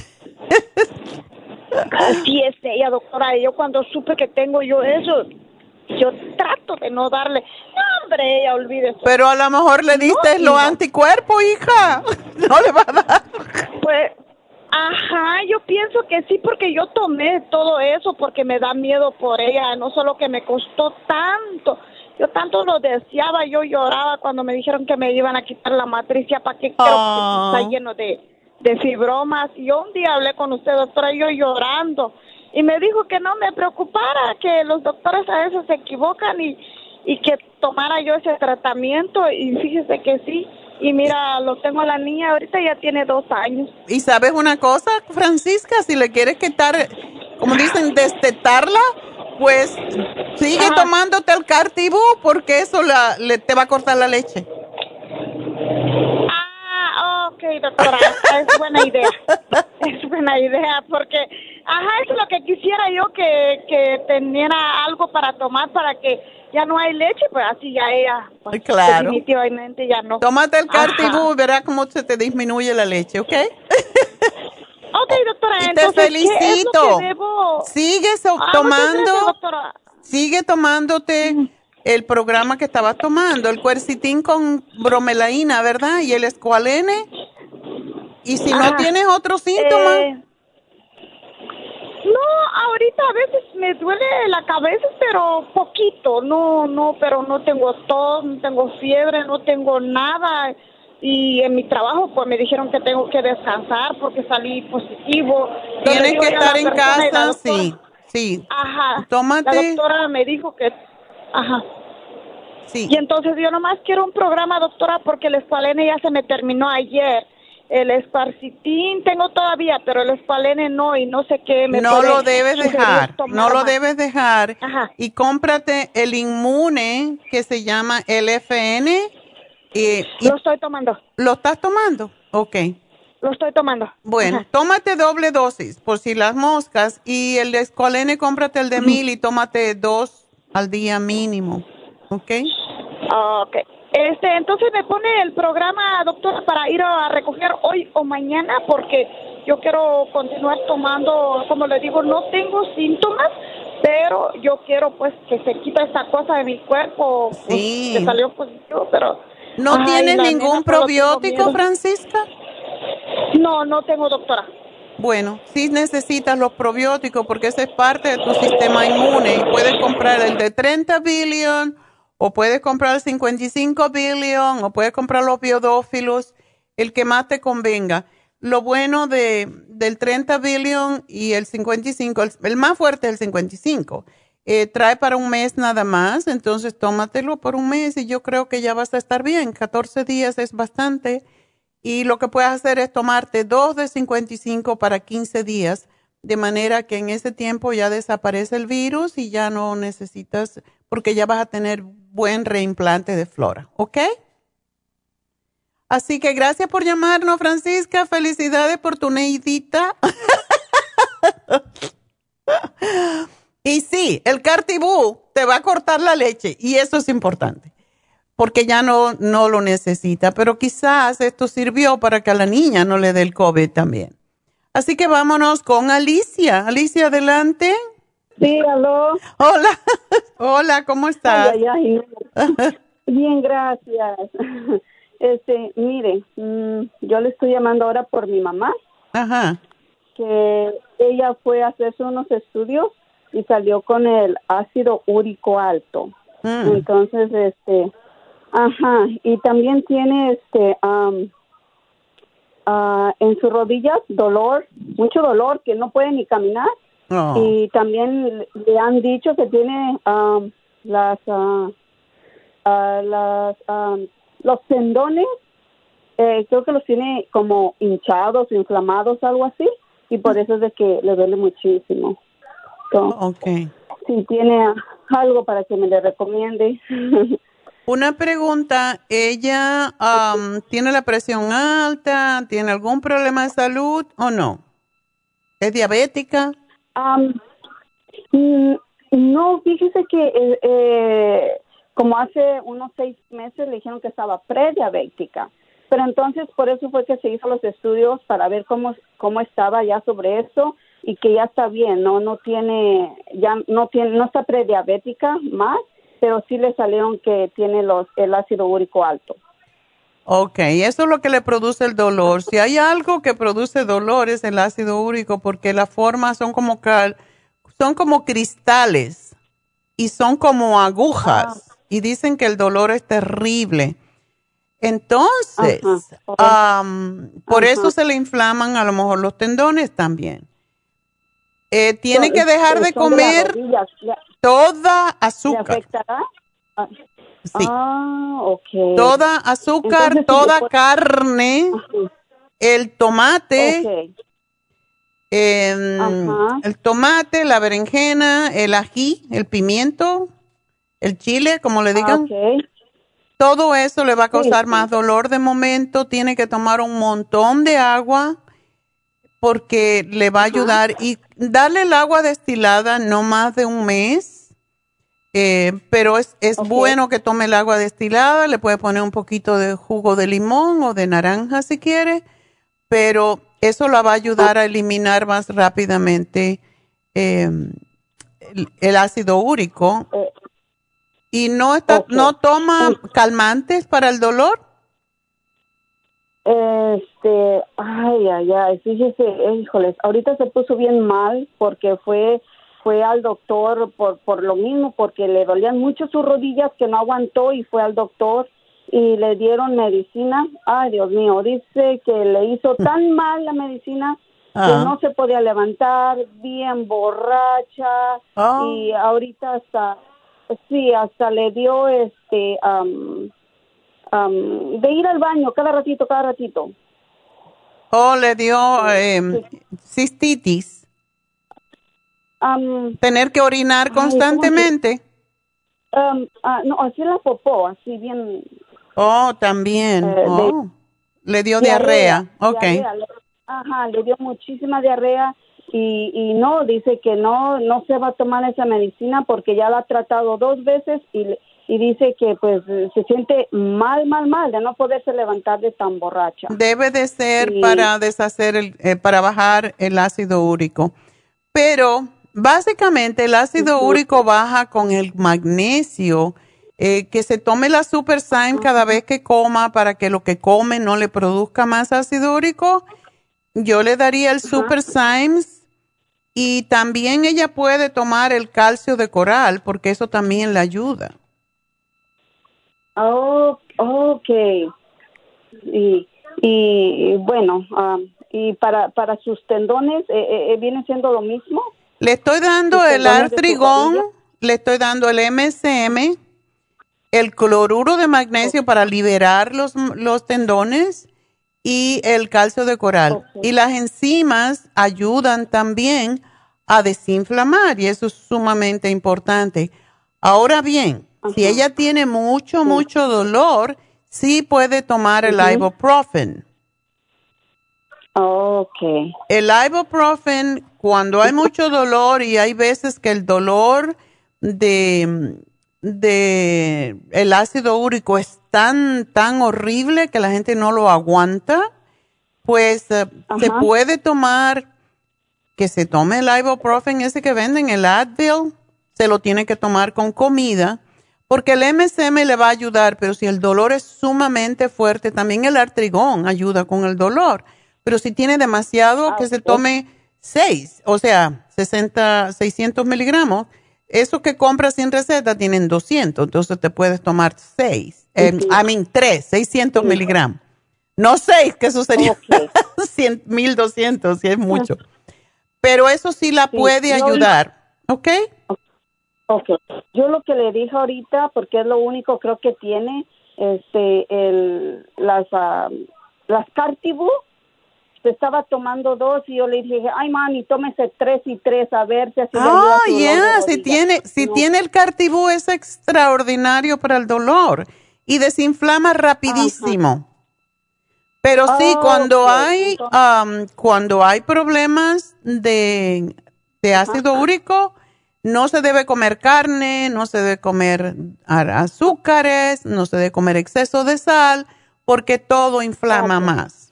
Así es ella, doctora. Yo cuando supe que tengo yo eso, yo trato de no darle. No, hombre, ella olvídese. Pero a lo mejor le diste no, los no. anticuerpos, hija. No le va a dar. Pues, ajá, yo pienso que sí, porque yo tomé todo eso porque me da miedo por ella. No solo que me costó tanto. Yo tanto lo deseaba, yo lloraba cuando me dijeron que me iban a quitar la matriz, ya para que creo oh. que está lleno de, de fibromas. Y yo un día hablé con usted, doctora, yo llorando, y me dijo que no me preocupara, que los doctores a veces se equivocan y, y que tomara yo ese tratamiento, y fíjese que sí. Y mira, lo tengo a la niña, ahorita ya tiene dos años. ¿Y sabes una cosa, Francisca? Si le quieres quitar, como dicen, destetarla, pues sigue Ajá. tomándote el Cartibú, porque eso la, le, te va a cortar la leche. Ah, ok, doctora, es buena idea. Es buena idea, porque, ajá, eso es lo que quisiera yo, que, que teniera algo para tomar para que ya no hay leche, pues así ya ella, pues, claro. definitivamente ya no. Tómate el Cartibú y verás cómo se te disminuye la leche, ¿ok? Ok, doctora, y entonces, te felicito. ¿qué es lo que debo? Sigue so ah, tomando, doctora. sigue tomándote mm. el programa que estabas tomando, el cuercitín con bromelaína, ¿verdad? Y el Esqualene. ¿Y si no tienes otros síntomas? Eh, no, ahorita a veces me duele la cabeza, pero poquito. No, no, pero no tengo tos, no tengo fiebre, no tengo nada. Y en mi trabajo, pues me dijeron que tengo que descansar porque salí positivo. Tienes que estar en casa, sí, sí. Ajá. Tómate. La doctora me dijo que, ajá. Sí. Y entonces yo nomás quiero un programa, doctora, porque el Esqualene ya se me terminó ayer. El Esparcitín tengo todavía, pero el Esqualene no, y no sé qué me No puede lo debes sugerir dejar, tomar no lo más. debes dejar. Ajá. Y cómprate el Inmune que se llama L F N. Y, y lo estoy tomando. ¿Lo estás tomando? Ok. Lo estoy tomando. Bueno, Ajá. tómate doble dosis por si las moscas. Y el de Esqualene, cómprate el de mil y tómate dos al día mínimo. ¿Ok? Ok. Este, entonces me pone el programa, doctora, para ir a recoger hoy o mañana, porque yo quiero continuar tomando, como le digo, no tengo síntomas, pero yo quiero pues que se quita esta cosa de mi cuerpo, sí. Pues, que salió positivo, pero... ¿No Ay, tienes la ningún nena, solo probiótico, tengo miedo. Francisca? No, no tengo, doctora. Bueno, sí necesitas los probióticos porque esa es parte de tu sistema inmune y puedes comprar el de treinta billion o puedes comprar el cincuenta y cinco billion o puedes comprar los biodófilos, el que más te convenga. Lo bueno de, del treinta billion y el cincuenta y cinco, el, el más fuerte es el cincuenta y cinco. Eh, trae para un mes nada más, entonces tómatelo por un mes y yo creo que ya vas a estar bien. catorce días es bastante. Y lo que puedes hacer es tomarte dos de cincuenta y cinco para quince días, de manera que en ese tiempo ya desaparece el virus y ya no necesitas, porque ya vas a tener buen reimplante de flora, ¿ok? Así que gracias por llamarnos, Francisca. Felicidades por tu neidita. Y sí, el Cartibú te va a cortar la leche y eso es importante. Porque ya no, no lo necesita, pero quizás esto sirvió para que a la niña no le dé el COVID también. Así que vámonos con Alicia. Alicia, adelante. Sí, aló. Hola, hola, ¿cómo estás? Ay, ay, ay. Bien, gracias. Este, mire, yo le estoy llamando ahora por mi mamá. Ajá. Que ella fue a hacerse unos estudios y salió con el ácido úrico alto. Mm. Entonces, este... Ajá, y también tiene este um, uh, en sus rodillas dolor, mucho dolor, que no puede ni caminar. Oh. Y también le han dicho que tiene um, las, uh, uh, las um, los tendones, eh, creo que los tiene como hinchados, inflamados, algo así, y por eso es de que le duele muchísimo. So, okay. Si tiene algo para que me le recomiende. Una pregunta, ¿ella um, tiene la presión alta? ¿Tiene algún problema de salud o no? ¿Es diabética? Um, no, fíjese que eh, eh, como hace unos seis meses le dijeron que estaba prediabética, pero entonces por eso fue que se hizo los estudios para ver cómo, cómo estaba ya sobre eso y que ya está bien, no, no tiene, ya no tiene, no está prediabética más, pero sí le salieron que tiene los el ácido úrico alto. Ok, eso es lo que le produce el dolor. Si hay algo que produce dolor es el ácido úrico porque las formas son como cal, son como cristales y son como agujas ah. y dicen que el dolor es terrible. Entonces, Ajá. um, por Ajá. eso se le inflaman a lo mejor los tendones también. Eh, tiene so, que dejar de comer de toda azúcar. ¿Le afectará? Ah, sí. Ah, ok. Toda azúcar, Entonces, toda si carne, Ajá. el tomate, okay. eh, el tomate, la berenjena, el ají, el pimiento, el chile, como le digan. Okay. Todo eso le va a causar sí, más sí. dolor de momento. Tiene que tomar un montón de agua porque le va a ayudar. Ajá. Y darle el agua destilada no más de un mes. Eh, pero es, es okay. bueno que tome el agua destilada. Le puede poner un poquito de jugo de limón o de naranja si quiere. Pero eso la va a ayudar a eliminar más rápidamente eh, el, el ácido úrico. Eh. ¿Y no está, okay. no toma calmantes para el dolor? Este, ay, ay, ay, fíjese, híjoles, ahorita se puso bien mal porque fue fue al doctor por por lo mismo, porque le dolían mucho sus rodillas que no aguantó y fue al doctor y le dieron medicina. Ay, Dios mío, dice que le hizo tan mal la medicina Ah. que no se podía levantar, bien borracha Oh. y ahorita hasta, sí, hasta le dio este, am, am, de ir al baño cada ratito, cada ratito. Oh, le dio eh, cistitis. Am, Tener que orinar ay, ¿cómo constantemente. am, ah, no, así la popó, así bien. Oh, también. Eh, de- Oh. Le dio diarrea. Ok. diarrea, le- Ajá, le dio muchísima diarrea y, y no, dice que no, no se va a tomar esa medicina porque ya la ha tratado dos veces y, le- y dice que pues se siente mal, mal, mal de no poderse levantar de tan borracha. Debe de ser Y- para deshacer, el, eh, para bajar el ácido úrico. Pero básicamente el ácido úrico baja con el magnesio. Eh, que se tome la Super Syme cada vez que coma para que lo que come no le produzca más ácido úrico. Yo le daría el Super Symes y también ella puede tomar el calcio de coral porque eso también le ayuda. Oh, okay. Y, y bueno, am, y para para sus tendones eh, eh, viene siendo lo mismo. Le estoy dando ¿Sus el tendones de su artrigón, rodilla? le estoy dando el M S M, el cloruro de magnesio para liberar los, los tendones y el calcio de coral. Y las enzimas ayudan también a desinflamar y eso es sumamente importante. Ahora bien, si ella tiene mucho, mucho dolor, sí puede tomar el Ujú. ibuprofen. Okay. El ibuprofen, cuando hay mucho dolor y hay veces que el dolor de, de el ácido úrico es tan, tan horrible que la gente no lo aguanta, pues eh, se Ajá. puede tomar, que se tome el ibuprofen ese que venden, el Advil, se lo tiene que tomar con comida, porque el M S M le va a ayudar, pero si el dolor es sumamente fuerte, también el artrigón ayuda con el dolor. Pero si tiene demasiado, que se tome seis, o sea, sesenta, seiscientos miligramos. Esos que compras sin receta tienen doscientos, entonces te puedes tomar seis. Eh, I mean, tres, seiscientos miligramos. No seis, que eso sería cien, mil doscientos, si es mucho. Pero eso sí la Sí, puede yo- ayudar, ¿ok? Okay. Yo lo que le dije ahorita, porque es lo único creo que tiene, este, el, las, ah, las Cartibu, se estaba tomando dos y yo le dije, ay mami, tómese tres y tres a ver si así le ayuda Ah, a su dolor de yeah, si rodilla. tiene, si No. tiene el Cartibú es extraordinario para el dolor y desinflama rapidísimo. Pero sí, Ah, cuando ok, hay, um, cuando hay problemas de, de ácido úrico, no se debe comer carne, no se debe comer a- azúcares, no se debe comer exceso de sal, porque todo inflama Ok. más.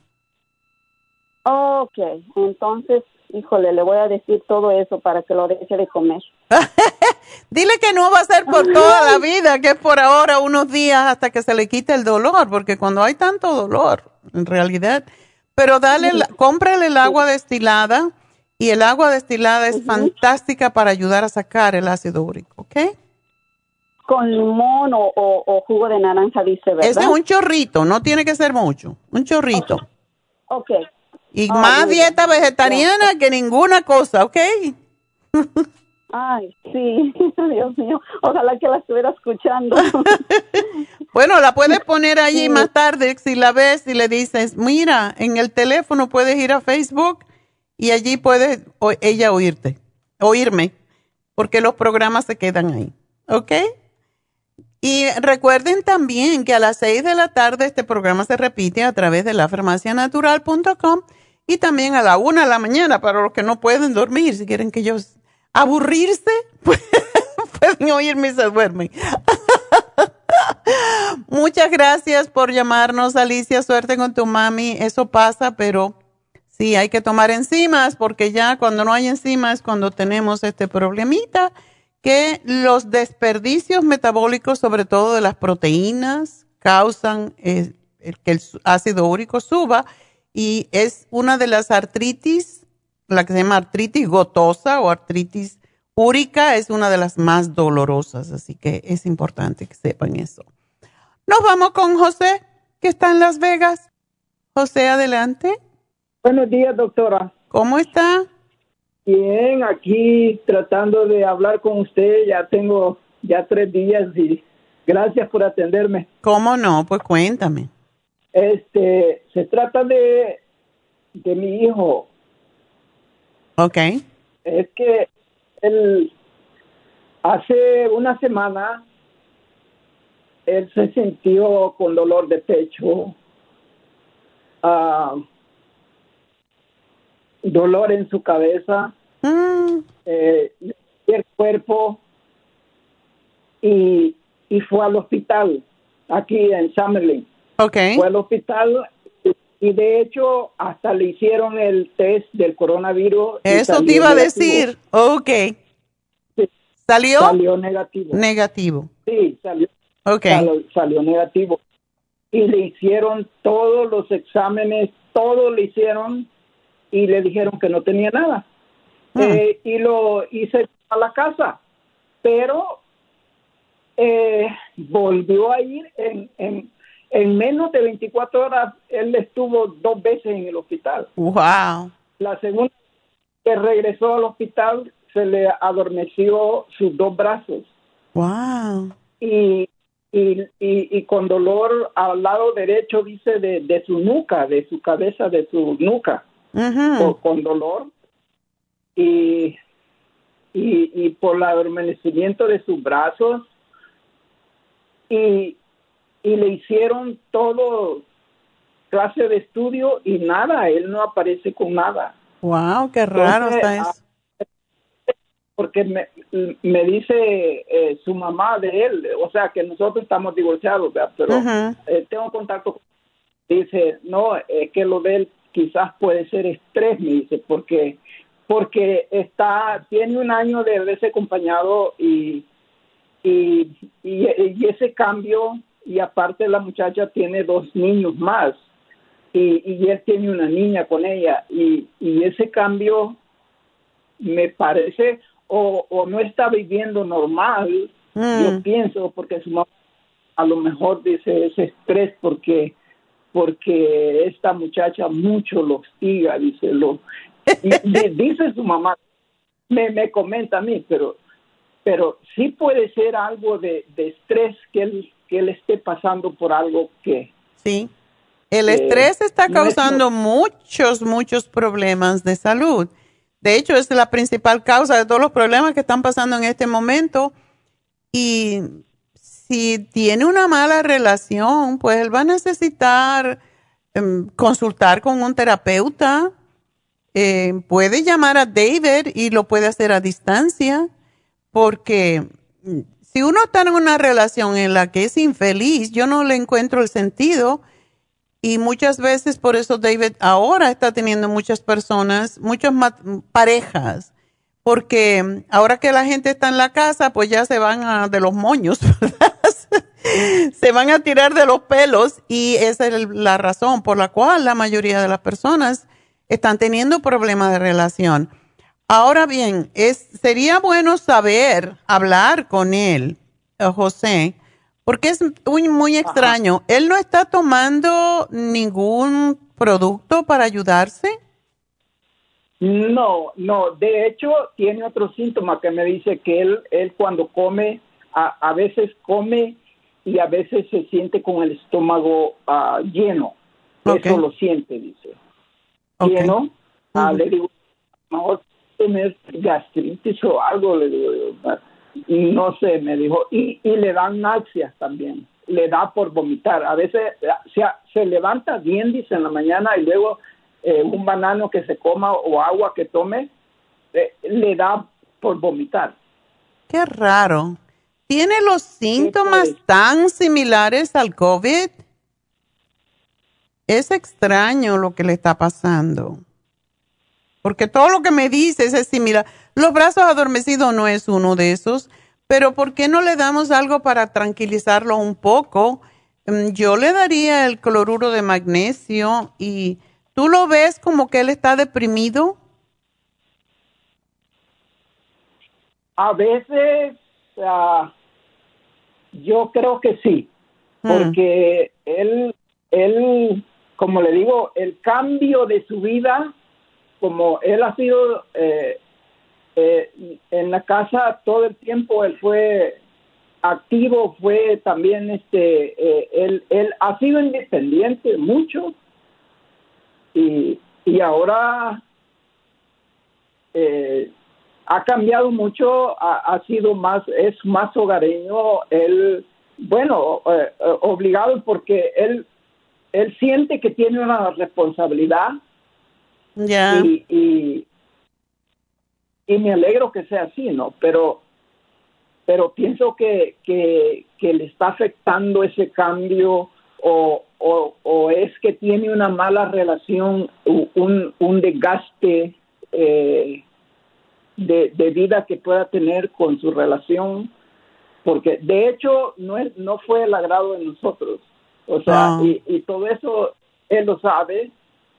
Ok, entonces, híjole, le voy a decir todo eso para que lo deje de comer. Dile que no va a ser por toda la vida, que es por ahora unos días hasta que se le quite el dolor, porque cuando hay tanto dolor, en realidad. Pero dale, la- cómprale el agua destilada y el agua destilada es fantástica para ayudar a sacar el ácido úrico, ¿ok? Con limón o, o, o jugo de naranja, dice, ¿verdad? Ese es un chorrito, no tiene que ser mucho, un chorrito. Ok. Y Ah, más muy bien. dieta vegetariana que ninguna cosa, ¿ok? Ay, sí, Dios mío, ojalá que la estuviera escuchando. Bueno, la puedes poner allí más tarde si la ves y le dices, mira, en el teléfono puedes ir a Facebook y allí puede o- ella oírte, oírme, porque los programas se quedan ahí, ¿ok? Y recuerden también que a las seis de la tarde este programa se repite a través de la farmacia natural punto com y también a la una de la mañana para los que no pueden dormir, si quieren que ellos aburrirse, pueden oírme y se duermen. Muchas gracias por llamarnos, Alicia. Suerte con tu mami. Eso pasa, pero sí, hay que tomar enzimas porque ya cuando no hay enzimas, cuando tenemos este problemita, que los desperdicios metabólicos, sobre todo de las proteínas, causan eh, el que el ácido úrico suba, y es una de las artritis, la que se llama artritis gotosa o artritis úrica, es una de las más dolorosas, así que es importante que sepan eso. Nos vamos con José, que está en Las Vegas. José, adelante. Buenos días, doctora. ¿Cómo está? Bien, aquí tratando de hablar con usted. Ya tengo ya tres días y gracias por atenderme. ¿Cómo no? Pues cuéntame. Este, se trata de, de mi hijo. Ok. Es que él, hace una semana, él se sintió con dolor de pecho, uh, dolor en su cabeza, mm. eh, el cuerpo, y, y fue al hospital, aquí en Summerlin. Okay. Fue al hospital y, y de hecho hasta le hicieron el test del coronavirus. Eso te iba negativo. a decir. Ok. Sí. ¿Salió? Salió negativo. Negativo. Sí, salió. Okay. Salió, salió negativo. Y le hicieron todos los exámenes, todos le hicieron y le dijeron que no tenía nada. Hmm. Eh, y lo hice a la casa, pero eh, volvió a ir en... en En menos de veinticuatro horas, él estuvo dos veces en el hospital. ¡Wow! La segunda que regresó al hospital, se le adormeció sus dos brazos. ¡Wow! Y, y, y, y con dolor al lado derecho, dice, de, de su nuca, de su cabeza, de su nuca. Uh-huh. con, con dolor. Y, y, y por el adormecimiento de sus brazos. Y... y le hicieron todo clase de estudio y nada, él no aparece con nada. Wow, qué raro. Entonces, está eso. Porque me, me dice eh, su mamá de él, o sea que nosotros estamos divorciados, ¿verdad? Pero uh-huh. eh, tengo contacto con él. Dice, no, es eh, que lo de él quizás puede ser estrés, me dice, porque porque está tiene un año de haberse acompañado y y, y, y ese cambio. Y aparte la muchacha tiene dos niños más y, y él tiene una niña con ella y, y ese cambio me parece o, o no está viviendo normal, mm. yo pienso, porque su mamá a lo mejor dice ese estrés porque porque esta muchacha mucho lo hostiga, dice lo y, y dice su mamá, me, me comenta a mí, pero pero sí puede ser algo de, de estrés que él que él esté pasando por algo que... Sí, el eh, estrés está causando no es, muchos, muchos problemas de salud. De hecho, es la principal causa de todos los problemas que están pasando en este momento. Y si tiene una mala relación, pues él va a necesitar eh, consultar con un terapeuta. Eh, puede llamar a David y lo puede hacer a distancia, porque... si uno está en una relación en la que es infeliz, yo no le encuentro el sentido y muchas veces por eso David ahora está teniendo muchas personas, muchas parejas, porque ahora que la gente está en la casa, pues ya se van a, de los moños, ¿verdad? Se van a tirar de los pelos y esa es la razón por la cual la mayoría de las personas están teniendo problemas de relación. Ahora bien, es, sería bueno saber, hablar con él, José, porque es muy, muy extraño. Ajá. ¿Él no está tomando ningún producto para ayudarse? No, no. De hecho, tiene otro síntoma que me dice que él, él cuando come, a, a veces come y a veces se siente con el estómago uh, lleno. Okay. Eso lo siente, dice. Okay. Lleno. Uh, uh-huh. Le digo, mejor tener gastritis o algo, le digo yo, no sé, me dijo, y, y le dan náuseas también, le da por vomitar, a veces se, se levanta bien, dice, en la mañana y luego eh, un banano que se coma o agua que tome, eh, le da por vomitar. Qué raro. ¿Tiene los síntomas tan similares al COVID? Es extraño lo que le está pasando. Porque todo lo que me dices es similar. Los brazos adormecidos no es uno de esos, pero ¿por qué no le damos algo para tranquilizarlo un poco? yo le daría el cloruro de magnesio. Y ¿tú lo ves como que él está deprimido? A veces uh, yo creo que sí, porque mm. él, él, como le digo, el cambio de su vida, como él ha sido eh, eh, en la casa todo el tiempo, él fue activo, fue también, este, eh, él, él ha sido independiente mucho y, y ahora eh, ha cambiado mucho, ha, ha sido más, es más hogareño, él, bueno, eh, eh, obligado porque él, él siente que tiene una responsabilidad. Ya. Y, y, y me alegro que sea así, ¿no? Pero, pero pienso que, que, que le está afectando ese cambio o, o, o es que tiene una mala relación, un, un desgaste eh, de, de vida que pueda tener con su relación, porque de hecho no es, no fue el agrado de nosotros, o sea, oh. y, y todo eso él lo sabe,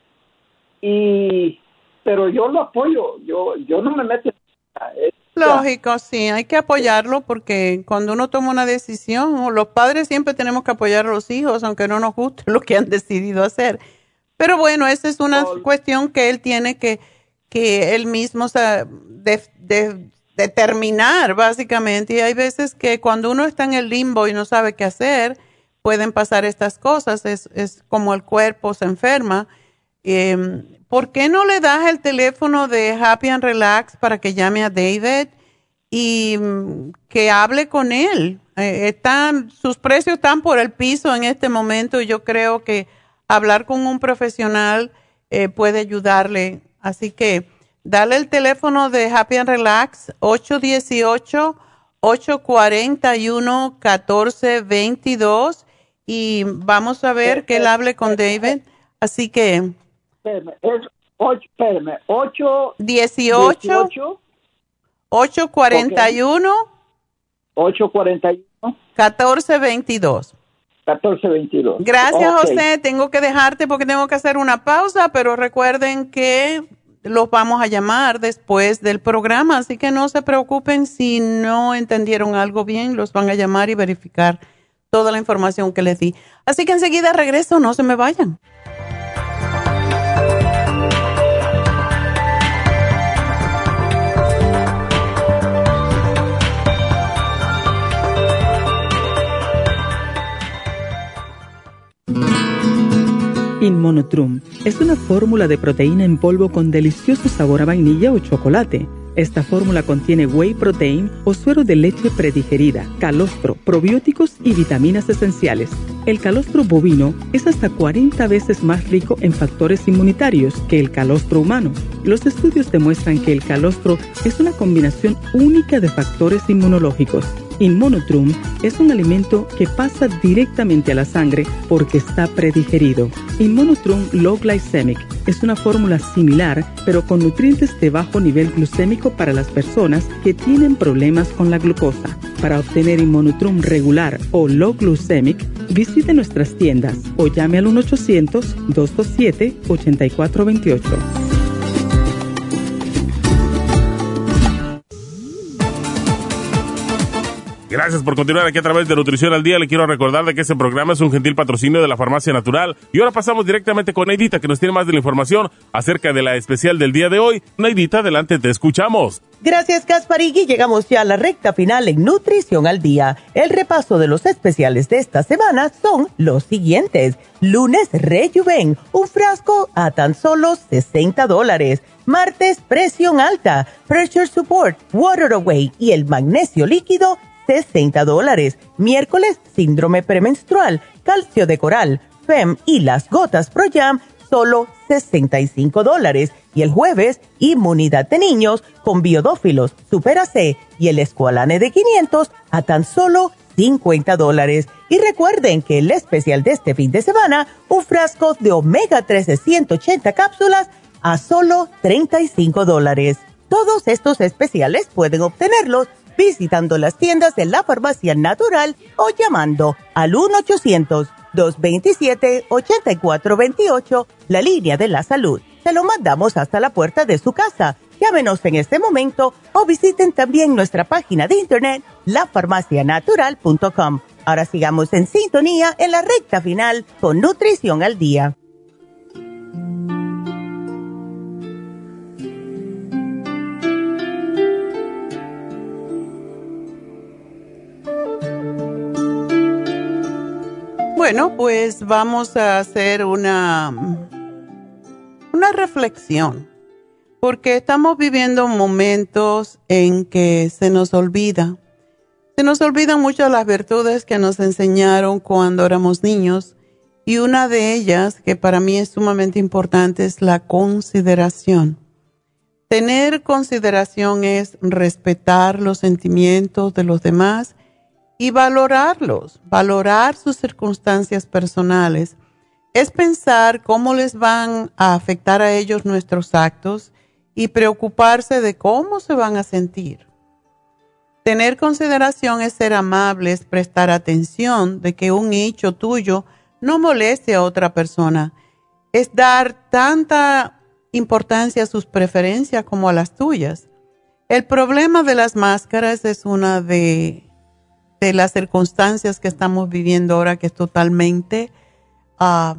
y pero yo lo apoyo, yo yo no me meto. Es, Lógico, sí, hay que apoyarlo porque cuando uno toma una decisión, los padres siempre tenemos que apoyar a los hijos, aunque no nos guste lo que han decidido hacer. Pero bueno, esa es una oh. cuestión que él tiene que que él mismo, o sea, de, de, determinar básicamente, y hay veces que cuando uno está en el limbo y no sabe qué hacer, pueden pasar estas cosas, es, es como el cuerpo se enferma. Eh, ¿Por qué no le das el teléfono de Happy and Relax para que llame a David y um, que hable con él? Eh, están, sus precios están por el piso en este momento y yo creo que hablar con un profesional eh, puede ayudarle. Así que dale el teléfono de Happy and Relax, ocho uno ocho, ocho cuatro uno, uno cuatro dos dos, y vamos a ver que él hable con David. Así que... Espérame, es ocho, espérame, ocho... dieciocho, ocho cuatro uno, ocho cuatro uno, uno cuatro dos dos. catorce veintidós. Gracias, okay. José. Tengo que dejarte porque tengo que hacer una pausa, pero recuerden que los vamos a llamar después del programa, así que no se preocupen si no entendieron algo bien, los van a llamar y verificar toda la información que les di. Así que enseguida regreso, no se me vayan. Inmunotrum es una fórmula de proteína en polvo con delicioso sabor a vainilla o chocolate. Esta fórmula contiene whey protein o suero de leche predigerida, calostro, probióticos y vitaminas esenciales. El calostro bovino es hasta cuarenta veces más rico en factores inmunitarios que el calostro humano. Los estudios demuestran que el calostro es una combinación única de factores inmunológicos. Inmunotrum es un alimento que pasa directamente a la sangre porque está predigerido. Inmunotrum Low Glycemic es una fórmula similar, pero con nutrientes de bajo nivel glucémico para las personas que tienen problemas con la glucosa. Para obtener Inmunotrum regular o Low Glycemic, visite nuestras tiendas o llame al uno ochocientos, dos dos siete, ocho cuatro dos ocho. Gracias por continuar aquí a través de Nutrición al Día. Le quiero recordar de que este programa es un gentil patrocinio de la Farmacia Natural. Y ahora pasamos directamente con Neidita, que nos tiene más de la información acerca de la especial del día de hoy. Neidita, adelante, te escuchamos. Gracias, Gasparigui. Llegamos ya a la recta final en Nutrición al Día. El repaso de los especiales de esta semana son los siguientes. Lunes, Rejuven, un frasco a tan solo sesenta dólares. Martes, Presión Alta, Pressure Support, Water Away y el magnesio líquido, sesenta dólares. Miércoles, síndrome premenstrual, calcio de coral, F E M y las gotas Pro Jam, solo sesenta y cinco dólares. Y el jueves, inmunidad de niños con biodófilos, Super A C y el Esqualane de quinientos a tan solo cincuenta dólares. Y recuerden que el especial de este fin de semana, un frasco de omega tres de ciento ochenta cápsulas a solo treinta y cinco dólares. Todos estos especiales pueden obtenerlos visitando las tiendas de la Farmacia Natural o llamando al uno ochocientos, dos dos siete, ocho cuatro dos ocho, la línea de la salud. Se lo mandamos hasta la puerta de su casa. Llámenos en este momento o visiten también nuestra página de internet, la farmacia natural punto com. Ahora sigamos en sintonía en la recta final con Nutrición al Día. Bueno, pues vamos a hacer una, una reflexión, porque estamos viviendo momentos en que se nos olvida, se nos olvidan mucho las virtudes que nos enseñaron cuando éramos niños, y una de ellas, que para mí es sumamente importante, es la consideración. Tener consideración es respetar los sentimientos de los demás y valorarlos, valorar sus circunstancias personales. Es pensar cómo les van a afectar a ellos nuestros actos y preocuparse de cómo se van a sentir. Tener consideración es ser amable, es prestar atención de que un hecho tuyo no moleste a otra persona. Es dar tanta importancia a sus preferencias como a las tuyas. El problema de las máscaras es una de... de las circunstancias que estamos viviendo ahora, que es totalmente uh,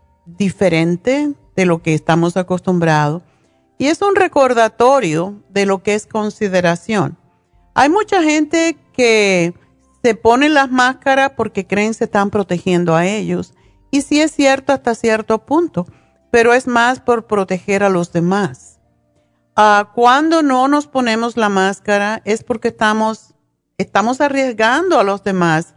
diferente de lo que estamos acostumbrados. Y es un recordatorio de lo que es consideración. Hay mucha gente que se pone las máscaras porque creen se están protegiendo a ellos. Y sí es cierto hasta cierto punto, pero es más por proteger a los demás. Uh, cuando no nos ponemos la máscara es porque estamos... Estamos arriesgando a los demás.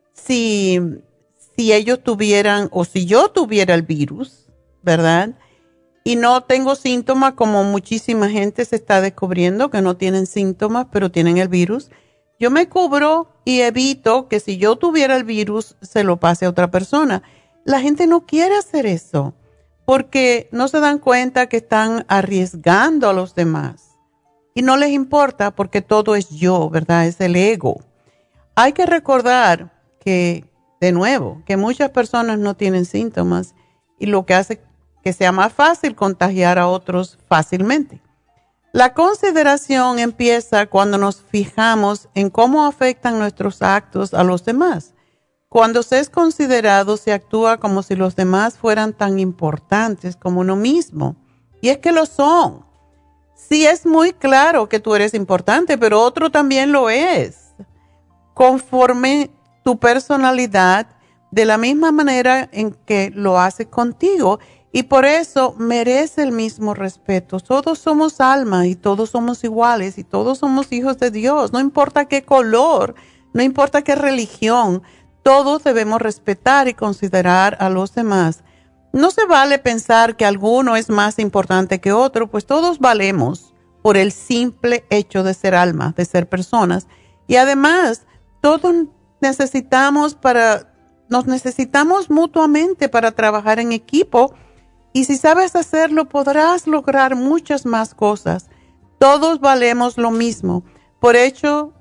Si, si ellos tuvieran o si yo tuviera el virus, ¿verdad? Y no tengo síntomas, como muchísima gente se está descubriendo que no tienen síntomas, pero tienen el virus. Yo me cubro y evito que si yo tuviera el virus se lo pase a otra persona. La gente no quiere hacer eso porque no se dan cuenta que están arriesgando a los demás. Y no les importa porque todo es yo, ¿verdad? Es el ego. Hay que recordar que, de nuevo, que muchas personas no tienen síntomas y lo que hace que sea más fácil contagiar a otros fácilmente. La consideración empieza cuando nos fijamos en cómo afectan nuestros actos a los demás. Cuando se es considerado, se actúa como si los demás fueran tan importantes como uno mismo. Y es que lo son. Sí, es muy claro que tú eres importante, pero otro también lo es. Conforme tu personalidad, de la misma manera en que lo hace contigo. Y por eso merece el mismo respeto. Todos somos almas y todos somos iguales y todos somos hijos de Dios. No importa qué color, no importa qué religión, todos debemos respetar y considerar a los demás. No se vale pensar que alguno es más importante que otro, pues todos valemos por el simple hecho de ser almas, de ser personas. Y además, todos necesitamos para, nos necesitamos mutuamente para trabajar en equipo. Y si sabes hacerlo, podrás lograr muchas más cosas. Todos valemos lo mismo. Por hecho,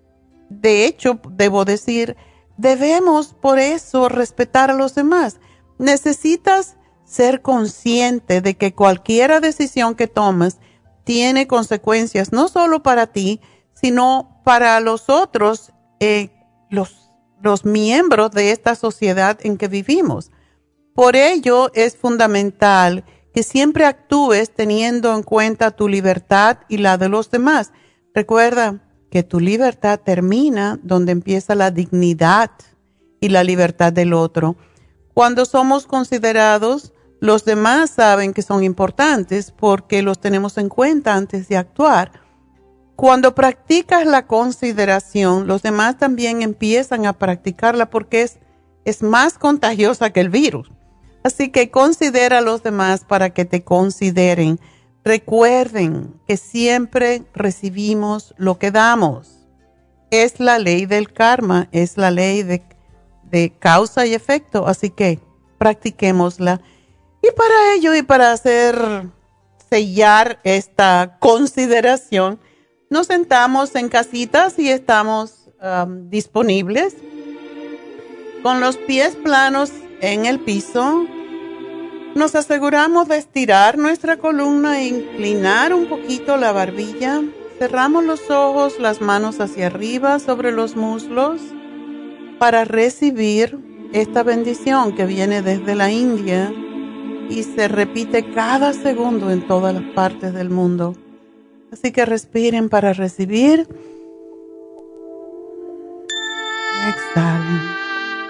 de hecho, debo decir, debemos por eso respetar a los demás. Necesitas ser consciente de que cualquier decisión que tomes tiene consecuencias no solo para ti, sino para los otros, eh, los, los miembros de esta sociedad en que vivimos. Por ello es fundamental que siempre actúes teniendo en cuenta tu libertad y la de los demás. Recuerda que tu libertad termina donde empieza la dignidad y la libertad del otro. Cuando somos considerados, los demás saben que son importantes porque los tenemos en cuenta antes de actuar. Cuando practicas la consideración, los demás también empiezan a practicarla porque es, es más contagiosa que el virus. Así que considera a los demás para que te consideren. Recuerden que siempre recibimos lo que damos. Es la ley del karma, es la ley de de causa y efecto, así que practiquémosla. Y para ello y para hacer sellar esta consideración, nos sentamos en casitas y estamos um, disponibles con los pies planos en el piso. Nos aseguramos de estirar nuestra columna e inclinar un poquito la barbilla. Cerramos los ojos, las manos hacia arriba sobre los muslos para recibir esta bendición que viene desde la India y se repite cada segundo en todas las partes del mundo. Así que respiren para recibir. Exhalen.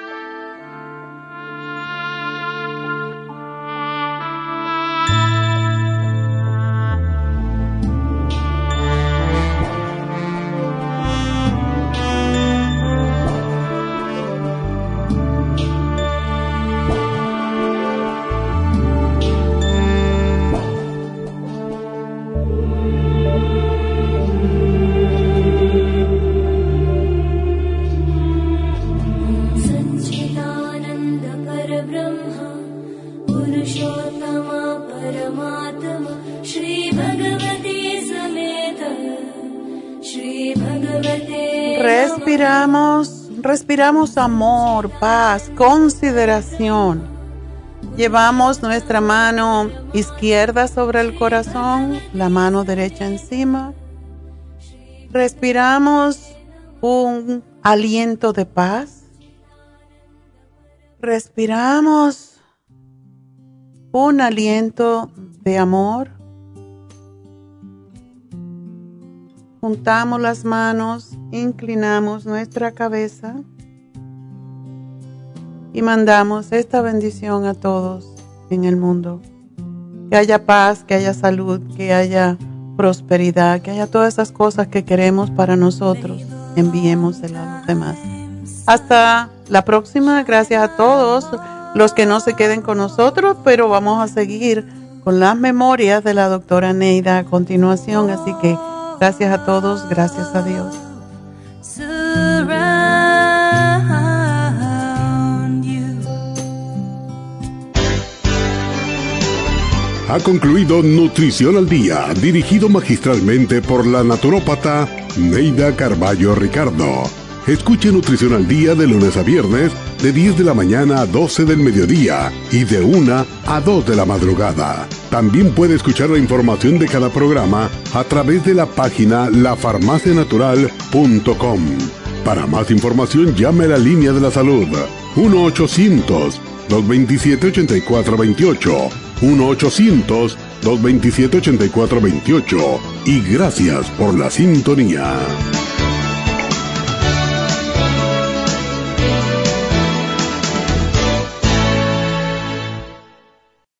Respiramos, respiramos amor, paz, consideración. Llevamos nuestra mano izquierda sobre el corazón, la mano derecha encima. Respiramos un aliento de paz. Respiramos un aliento de amor. Juntamos las manos, inclinamos nuestra cabeza y mandamos esta bendición a todos en el mundo. Que haya paz, que haya salud, que haya prosperidad, que haya todas esas cosas que queremos para nosotros. Enviémosela a los demás. Hasta la próxima. Gracias a todos los que no se queden con nosotros, pero vamos a seguir con las memorias de la doctora Neida a continuación. Así que gracias a todos, gracias a Dios. Ha concluido Nutrición al Día, dirigido magistralmente por la naturópata Neida Carballo Ricardo. Escuche Nutrición al Día de lunes a viernes, de diez de la mañana a doce del mediodía y de una a dos de la madrugada. También puede escuchar la información de cada programa a través de la página la farmacia natural punto com. Para más información, llame a la línea de la salud uno ochocientos, dos veintisiete, ochenta y cuatro veintiocho, uno ochocientos, dos veintisiete, ochenta y cuatro veintiocho, y gracias por la sintonía.